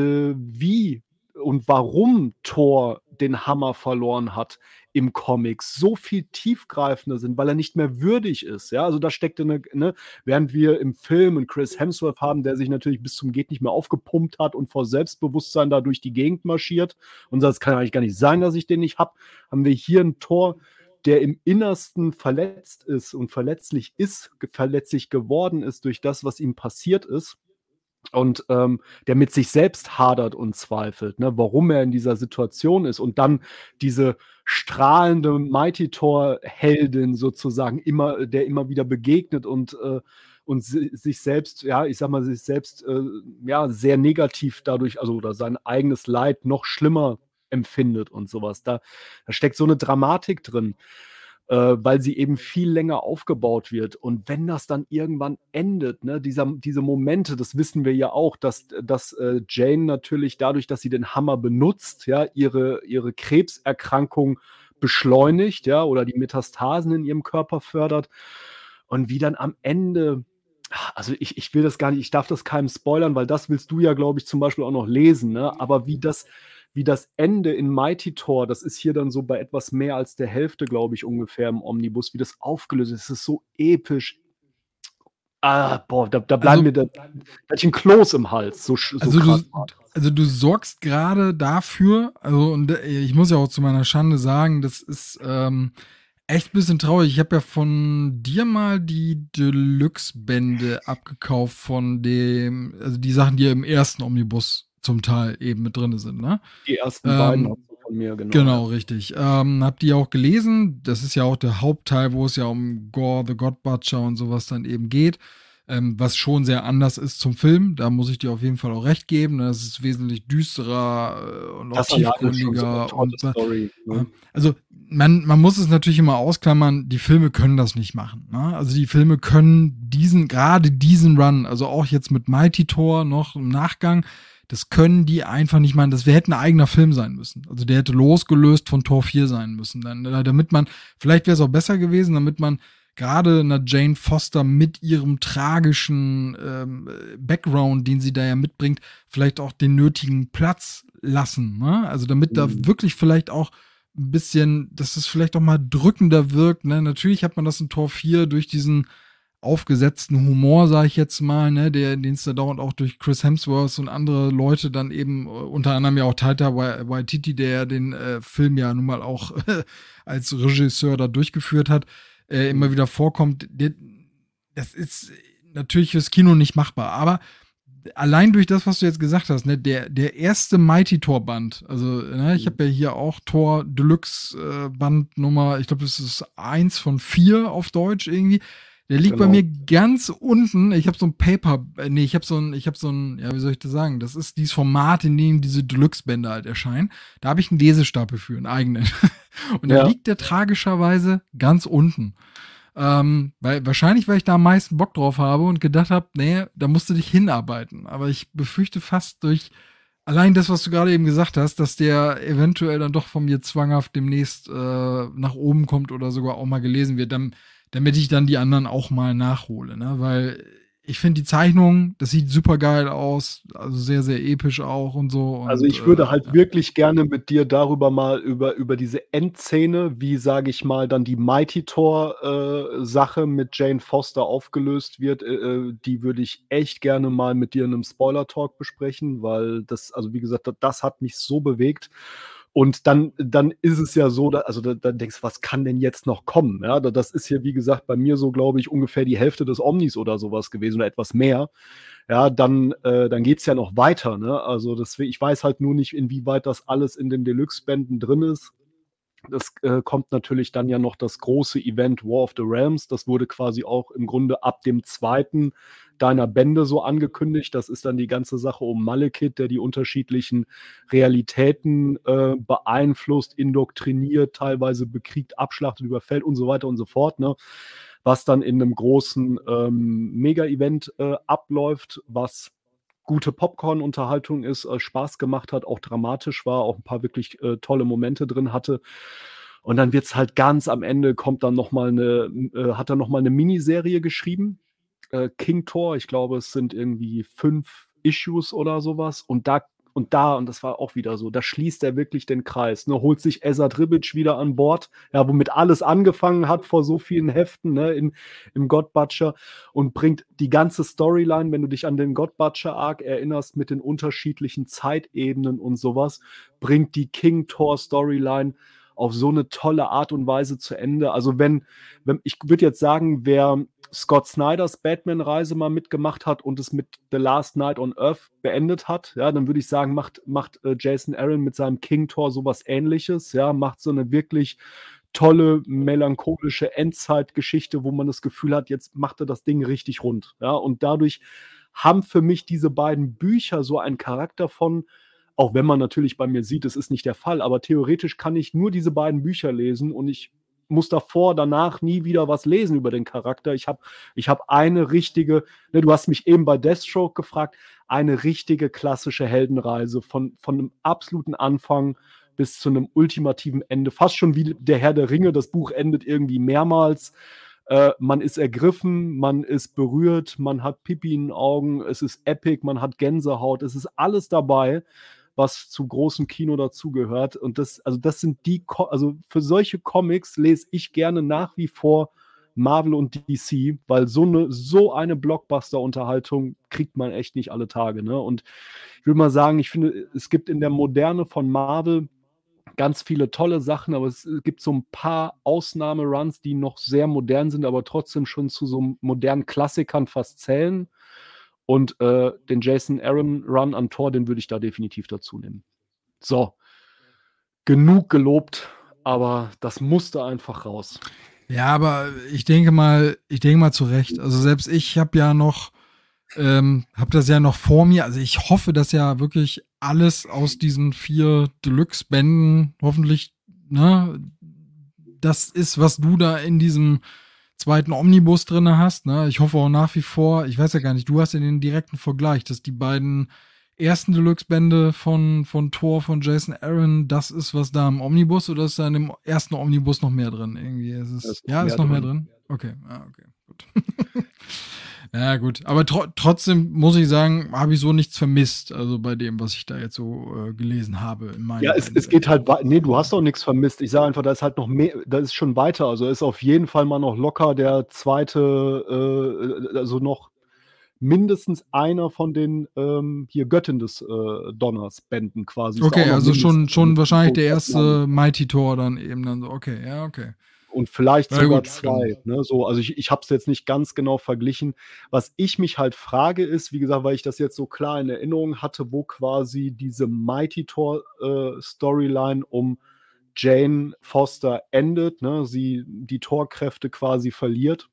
wie und warum Thor den Hammer verloren hat im Comic, so viel tiefgreifender sind, weil er nicht mehr würdig ist, ja? Also, da steckte 'ne, ne, während wir im Film 'n Chris Hemsworth haben, der sich natürlich bis zum geht nicht mehr aufgepumpt hat und vor Selbstbewusstsein da durch die Gegend marschiert und sagt: „Das kann eigentlich gar nicht sein, dass ich den nicht habe“, haben wir hier 'n Thor, der im Innersten verletzt ist und verletzlich geworden ist durch das, was ihm passiert ist und, der mit sich selbst hadert und zweifelt, ne, warum er in dieser Situation ist und dann diese strahlende Mighty Thor-Heldin sozusagen immer wieder begegnet und sich selbst, ja, ich sage mal, sich selbst, ja, sehr negativ dadurch, also oder sein eigenes Leid noch schlimmer empfindet und so was. Da steckt so 'ne Dramatik drin, weil sie eben viel länger aufgebaut wird. Und wenn das dann irgendwann endet, ne, diese Momente, das wissen wir ja auch, dass Jane natürlich dadurch, dass sie den Hammer benutzt, ja, ihre Krebserkrankung beschleunigt, ja, oder die Metastasen in ihrem Körper fördert. Und wie dann am Ende, also ich will das gar nicht, ich darf das keinem spoilern, weil das willst du ja, glaube ich, zum Beispiel auch noch lesen, ne? Aber wie das Ende in Mighty Thor, das ist hier dann so bei etwas mehr als der Hälfte, glaube ich, ungefähr im Omnibus, wie das aufgelöst ist. Es ist so episch. Boah, da bleiben Also mir da hatte ich 'n Kloß im Hals, so also du krass war das. also du sorgst grade dafür, also und, ich muss ja auch zu meiner Schande sagen, das ist, echt bisschen traurig. Ich habe ja von dir mal die Deluxe-Bände abgekauft von dem, also die Sachen, die ja im ersten Omnibus zum Teil eben mit drinne sind, ne? Die ersten beiden Ähm, hast du von mir, genau, ja. genau, richtig. Habe die auch gelesen. Das ist ja auch der Hauptteil, wo es ja um Gore the God Butcher und so was dann eben geht, was schon sehr anders ist zum Film. Da muss ich dir auf jeden Fall auch recht geben, ne? Das ist wesentlich düsterer, und auch Das alleine ist schon so 'ne tiefgründiger tolle und Story, ne? also, man muss es natürlich immer ausklammern, die Filme können das nicht machen, ne? Also, die Filme können gerade diesen Run, also auch jetzt mit Mighty Thor noch im Nachgang, das können die einfach nicht machen. Das hätte ein eigener Film sein müssen. Also, der hätte losgelöst von Tor 4 sein müssen, dann, damit man, vielleicht wäre es auch besser gewesen, damit man gerade einer Jane Foster mit ihrem tragischen Background, den sie da ja mitbringt, vielleicht auch den nötigen Platz lassen. Ne? Also damit da wirklich vielleicht auch ein bisschen, dass es vielleicht auch mal drückender wirkt. Ne? Natürlich hat man das in Tor 4 durch diesen aufgesetzten Humor, sage ich jetzt mal, ne, den es da dauernd auch durch Chris Hemsworth und andere Leute dann eben, unter anderem ja auch Taika Waititi, der den Film ja nun mal auch als Regisseur da durchgeführt hat, immer wieder vorkommt. Das ist natürlich fürs Kino nicht machbar, aber allein durch das, was du jetzt gesagt hast, ne, der erste Mighty Thor Band, also ne, ich habe ja hier auch Thor Deluxe Band Nummer, ich glaube, das ist 1 von 4 auf Deutsch irgendwie. Der liegt bei mir ganz unten. Ich habe so ein Paper, ich habe so ein, ja, wie soll ich das sagen? Das ist dieses Format, in dem diese Deluxe-Bände halt erscheinen. Da habe ich einen Lesestapel für, einen eigenen. Und da liegt der tragischerweise ganz unten. Wahrscheinlich, weil ich da am meisten Bock drauf habe und gedacht habe, nee, da musst du dich hinarbeiten. Aber ich befürchte fast durch allein das, was du gerade eben gesagt hast, dass der eventuell dann doch von mir zwanghaft demnächst nach oben kommt oder sogar auch mal gelesen wird, damit ich dann die anderen auch mal nachhole, ne? Weil ich finde die Zeichnung, das sieht super geil aus, also sehr, sehr episch auch und so. Und, also ich würde halt wirklich gerne mit dir darüber mal über diese Endszene, wie, sage ich mal, dann die Mighty Thor Sache mit Jane Foster aufgelöst wird, die würde ich echt gerne mal mit dir in einem Spoiler-Talk besprechen, weil das, also wie gesagt, das hat mich so bewegt. Und dann ist es ja so, da denkst du, was kann denn jetzt noch kommen? Ja, das ist ja, wie gesagt, bei mir so, glaube ich, ungefähr die Hälfte des Omnis oder sowas gewesen oder etwas mehr. Ja, dann geht's ja noch weiter, ne? Also deswegen, ich weiß halt nur nicht, inwieweit das alles in den Deluxe-Bänden drin ist. Das kommt natürlich dann ja noch das große Event War of the Realms. Das wurde quasi auch im Grunde ab dem 2. deiner Bände so angekündigt. Das ist dann die ganze Sache um Malekith, der die unterschiedlichen Realitäten beeinflusst, indoktriniert, teilweise bekriegt, abschlachtet, überfällt und so weiter und so fort, ne? Was dann in einem großen Mega-Event abläuft, was gute Popcorn-Unterhaltung ist, Spaß gemacht hat, auch dramatisch war, auch ein paar wirklich tolle Momente drin hatte. Und dann wird's halt ganz am Ende, kommt dann noch mal hat er noch mal eine Miniserie geschrieben, King Thor. Ich glaube, es sind irgendwie 5 Issues oder sowas. Und das war auch wieder so, da schließt er wirklich den Kreis, ne, holt sich Ezra Ribic wieder an Bord, ja, womit alles angefangen hat vor so vielen Heften, ne, im God Butcher, und bringt die ganze Storyline, wenn du dich an den God Butcher Arc erinnerst, mit den unterschiedlichen Zeitebenen und sowas, bringt die King Thor Storyline auf so eine tolle Art und Weise zu Ende. Also wenn ich würde jetzt sagen, wer Scott Snyders Batman-Reise mal mitgemacht hat und es mit The Last Night on Earth beendet hat, ja, dann würde ich sagen, macht Jason Aaron mit seinem King Thor sowas Ähnliches, ja, macht so eine wirklich tolle, melancholische Endzeitgeschichte, wo man das Gefühl hat, jetzt macht er das Ding richtig rund, ja, und dadurch haben für mich diese beiden Bücher so einen Charakter von, auch wenn man natürlich bei mir sieht, es ist nicht der Fall, aber theoretisch kann ich nur diese beiden Bücher lesen und ich muss davor, danach nie wieder was lesen über den Charakter. Ich hab eine richtige, ne, du hast mich eben bei Deathstroke gefragt, eine richtige klassische Heldenreise von einem absoluten Anfang bis zu einem ultimativen Ende. Fast schon wie der Herr der Ringe, das Buch endet irgendwie mehrmals. Man ist ergriffen, man ist berührt, man hat Pipi in den Augen, es ist epic, man hat Gänsehaut, es ist alles dabei, was zu großem Kino dazugehört. Und das sind also für solche Comics lese ich gerne nach wie vor Marvel und DC, weil so eine Blockbuster-Unterhaltung kriegt man echt nicht alle Tage, ne? Und ich will mal sagen, ich finde, es gibt in der Moderne von Marvel ganz viele tolle Sachen, aber es gibt so ein paar Ausnahmeruns, die noch sehr modern sind, aber trotzdem schon zu so modernen Klassikern fast zählen. Und den Jason Aaron Run an Thor, den würde ich da definitiv dazu nehmen. So, genug gelobt, aber das musste einfach raus. Ja, aber ich denke mal zu Recht. Also selbst ich habe ja noch, habe das ja noch vor mir. Also ich hoffe, dass ja wirklich alles aus diesen 4 Deluxe-Bänden hoffentlich, ne, das ist, was du da in diesem 2. Omnibus drin hast. Ne? Ich hoffe auch nach wie vor, ich weiß ja gar nicht, du hast ja den direkten Vergleich, dass die beiden ersten Deluxe-Bände von Thor von Jason Aaron das ist, was da im Omnibus, oder ist da in dem ersten Omnibus noch mehr drin? Irgendwie ist Da es, ist noch ja, ist mehr noch mehr drin. drin? Okay, okay, gut. Ja, gut. Aber trotzdem muss ich sagen, habe ich so nichts vermisst, also bei dem, was ich da jetzt so gelesen habe in meinen Ja, es beiden geht Bänden. halt nee, du hast auch nichts vermisst. Ich sage einfach, da ist halt noch mehr, da ist schon weiter. Also, ist auf jeden Fall mal noch locker der zweite, also noch mindestens einer von den, hier Göttin des, Donners Bänden quasi ist da auch Okay, noch also mindestens schon wahrscheinlich so der quasi dran. erste Mighty Thor dann eben dann so. Okay, ja, okay. Und vielleicht Na sogar gut, dann. 2, ne, so. Also, ich habe es jetzt nicht ganz genau verglichen. Was ich mich halt frage, ist, wie gesagt, weil ich das jetzt so klar in Erinnerung hatte, wo quasi diese Mighty Thor, Storyline um Jane Foster endet, ne, sie die Thor-Kräfte quasi verliert.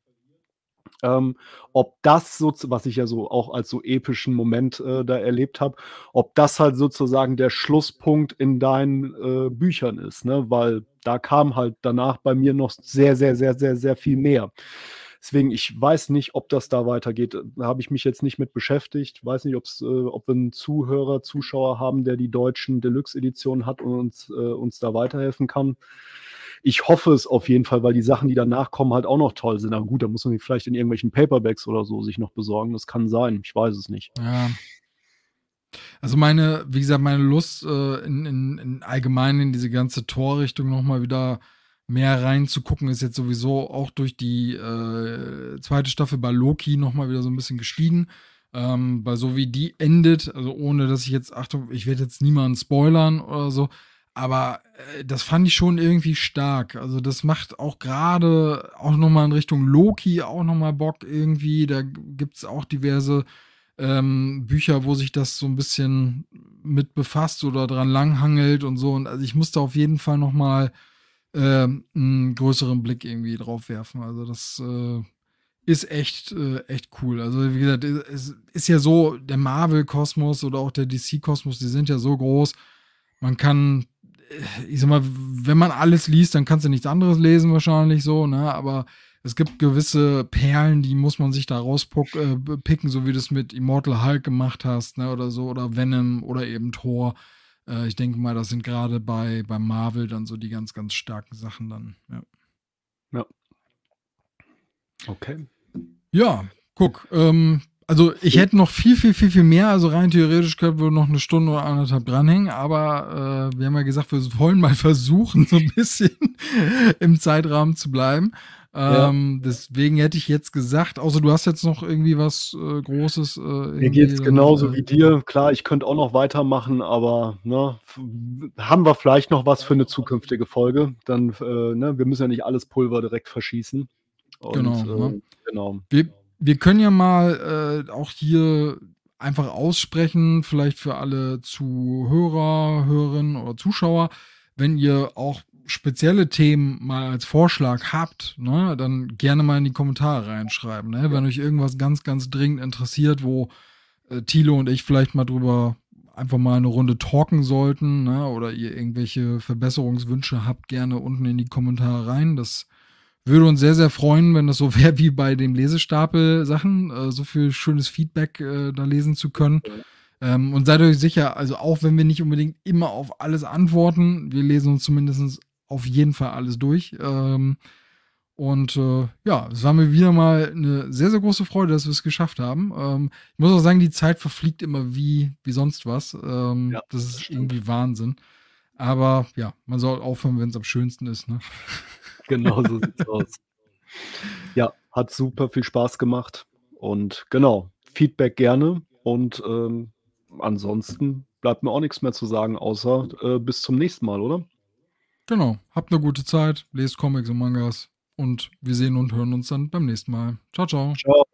Ob das was ich ja so auch als so epischen Moment, da erlebt habe, ob das halt sozusagen der Schlusspunkt in deinen, Büchern ist, ne? Weil da kam halt danach bei mir noch sehr, sehr, sehr, sehr, sehr viel mehr. Deswegen, ich weiß nicht, ob das da weitergeht. Da habe ich mich jetzt nicht mit beschäftigt. Weiß nicht, ob wir 'n Zuschauer haben, der die deutschen Deluxe-Editionen hat und uns da weiterhelfen kann. Ich hoffe es auf jeden Fall, weil die Sachen, die danach kommen, halt auch noch toll sind. Aber gut, da muss man die vielleicht in irgendwelchen Paperbacks oder so sich noch besorgen. Das kann sein. Ich weiß es nicht. Ja. Also wie gesagt, meine Lust in allgemein in diese ganze Torrichtung nochmal wieder mehr reinzugucken, ist jetzt sowieso auch durch die zweite Staffel bei Loki nochmal wieder so ein bisschen gestiegen. Weil so wie die endet, also ohne dass ich jetzt, Achtung, ich werde jetzt niemanden spoilern oder so, aber das fand ich schon irgendwie stark. Also das macht auch gerade auch nochmal in Richtung Loki auch nochmal Bock irgendwie. Da gibt es auch diverse Bücher, wo sich das so ein bisschen mit befasst oder dran langhangelt und so. Und also ich musste auf jeden Fall noch mal einen größeren Blick irgendwie drauf werfen. Also das ist echt cool. Also wie gesagt, es ist ja so, der Marvel-Kosmos oder auch der DC-Kosmos, die sind ja so groß. Man kann, ich sag mal, wenn man alles liest, dann kannst du nichts anderes lesen wahrscheinlich so, ne? Aber es gibt gewisse Perlen, die muss man sich da rauspicken, so wie du es mit Immortal Hulk gemacht hast, ne? Oder so, oder Venom oder eben Thor. Ich denke mal, das sind gerade bei Marvel dann so die ganz, ganz starken Sachen dann, ja. Ja. Okay. Ja, guck, also ich hätte noch viel mehr, also rein theoretisch können wir noch eine Stunde oder 1,5 dranhängen, aber wir haben ja gesagt, wir wollen mal versuchen, so ein bisschen im Zeitrahmen zu bleiben. Ja. Deswegen hätte ich jetzt gesagt, außer du hast jetzt noch irgendwie was Großes Mir irgendwie, geht's genauso dann wie dir. Klar, ich könnte auch noch weitermachen, aber, ne, haben wir vielleicht noch was für eine zukünftige Folge. Dann, ne, wir müssen ja nicht alles Pulver direkt verschießen. Und, genau, ne? genau. Wir können ja mal auch hier einfach aussprechen, vielleicht für alle Zuhörer, Hörerinnen oder Zuschauer, wenn ihr auch spezielle Themen mal als Vorschlag habt, ne, dann gerne mal in die Kommentare reinschreiben. Ne? Wenn euch irgendwas ganz, ganz dringend interessiert, wo Thilo und ich vielleicht mal drüber einfach mal eine Runde talken sollten, ne? Oder ihr irgendwelche Verbesserungswünsche habt, gerne unten in die Kommentare rein. Das würde uns sehr, sehr freuen, wenn das so wäre wie bei den Lesestapel-Sachen, so viel schönes Feedback da lesen zu können. Und seid euch sicher, also auch wenn wir nicht unbedingt immer auf alles antworten, wir lesen uns zumindest auf jeden Fall alles durch. Ja, es war mir wieder mal eine sehr, sehr große Freude, dass wir es geschafft haben. Ich muss auch sagen, die Zeit verfliegt immer wie sonst was. Ja, Das das ist stimmt. irgendwie Wahnsinn. Aber ja, man soll aufhören, wenn es am schönsten ist. Ne? Genau so sieht's aus. Ja, hat super viel Spaß gemacht und genau, Feedback gerne und, ansonsten bleibt mir auch nix mehr zu sagen, außer, bis zum nächsten Mal, oder? Genau. Habt eine gute Zeit, lest Comics und Mangas und wir sehen und hören uns dann beim nächsten Mal. Ciao, ciao. Tschau.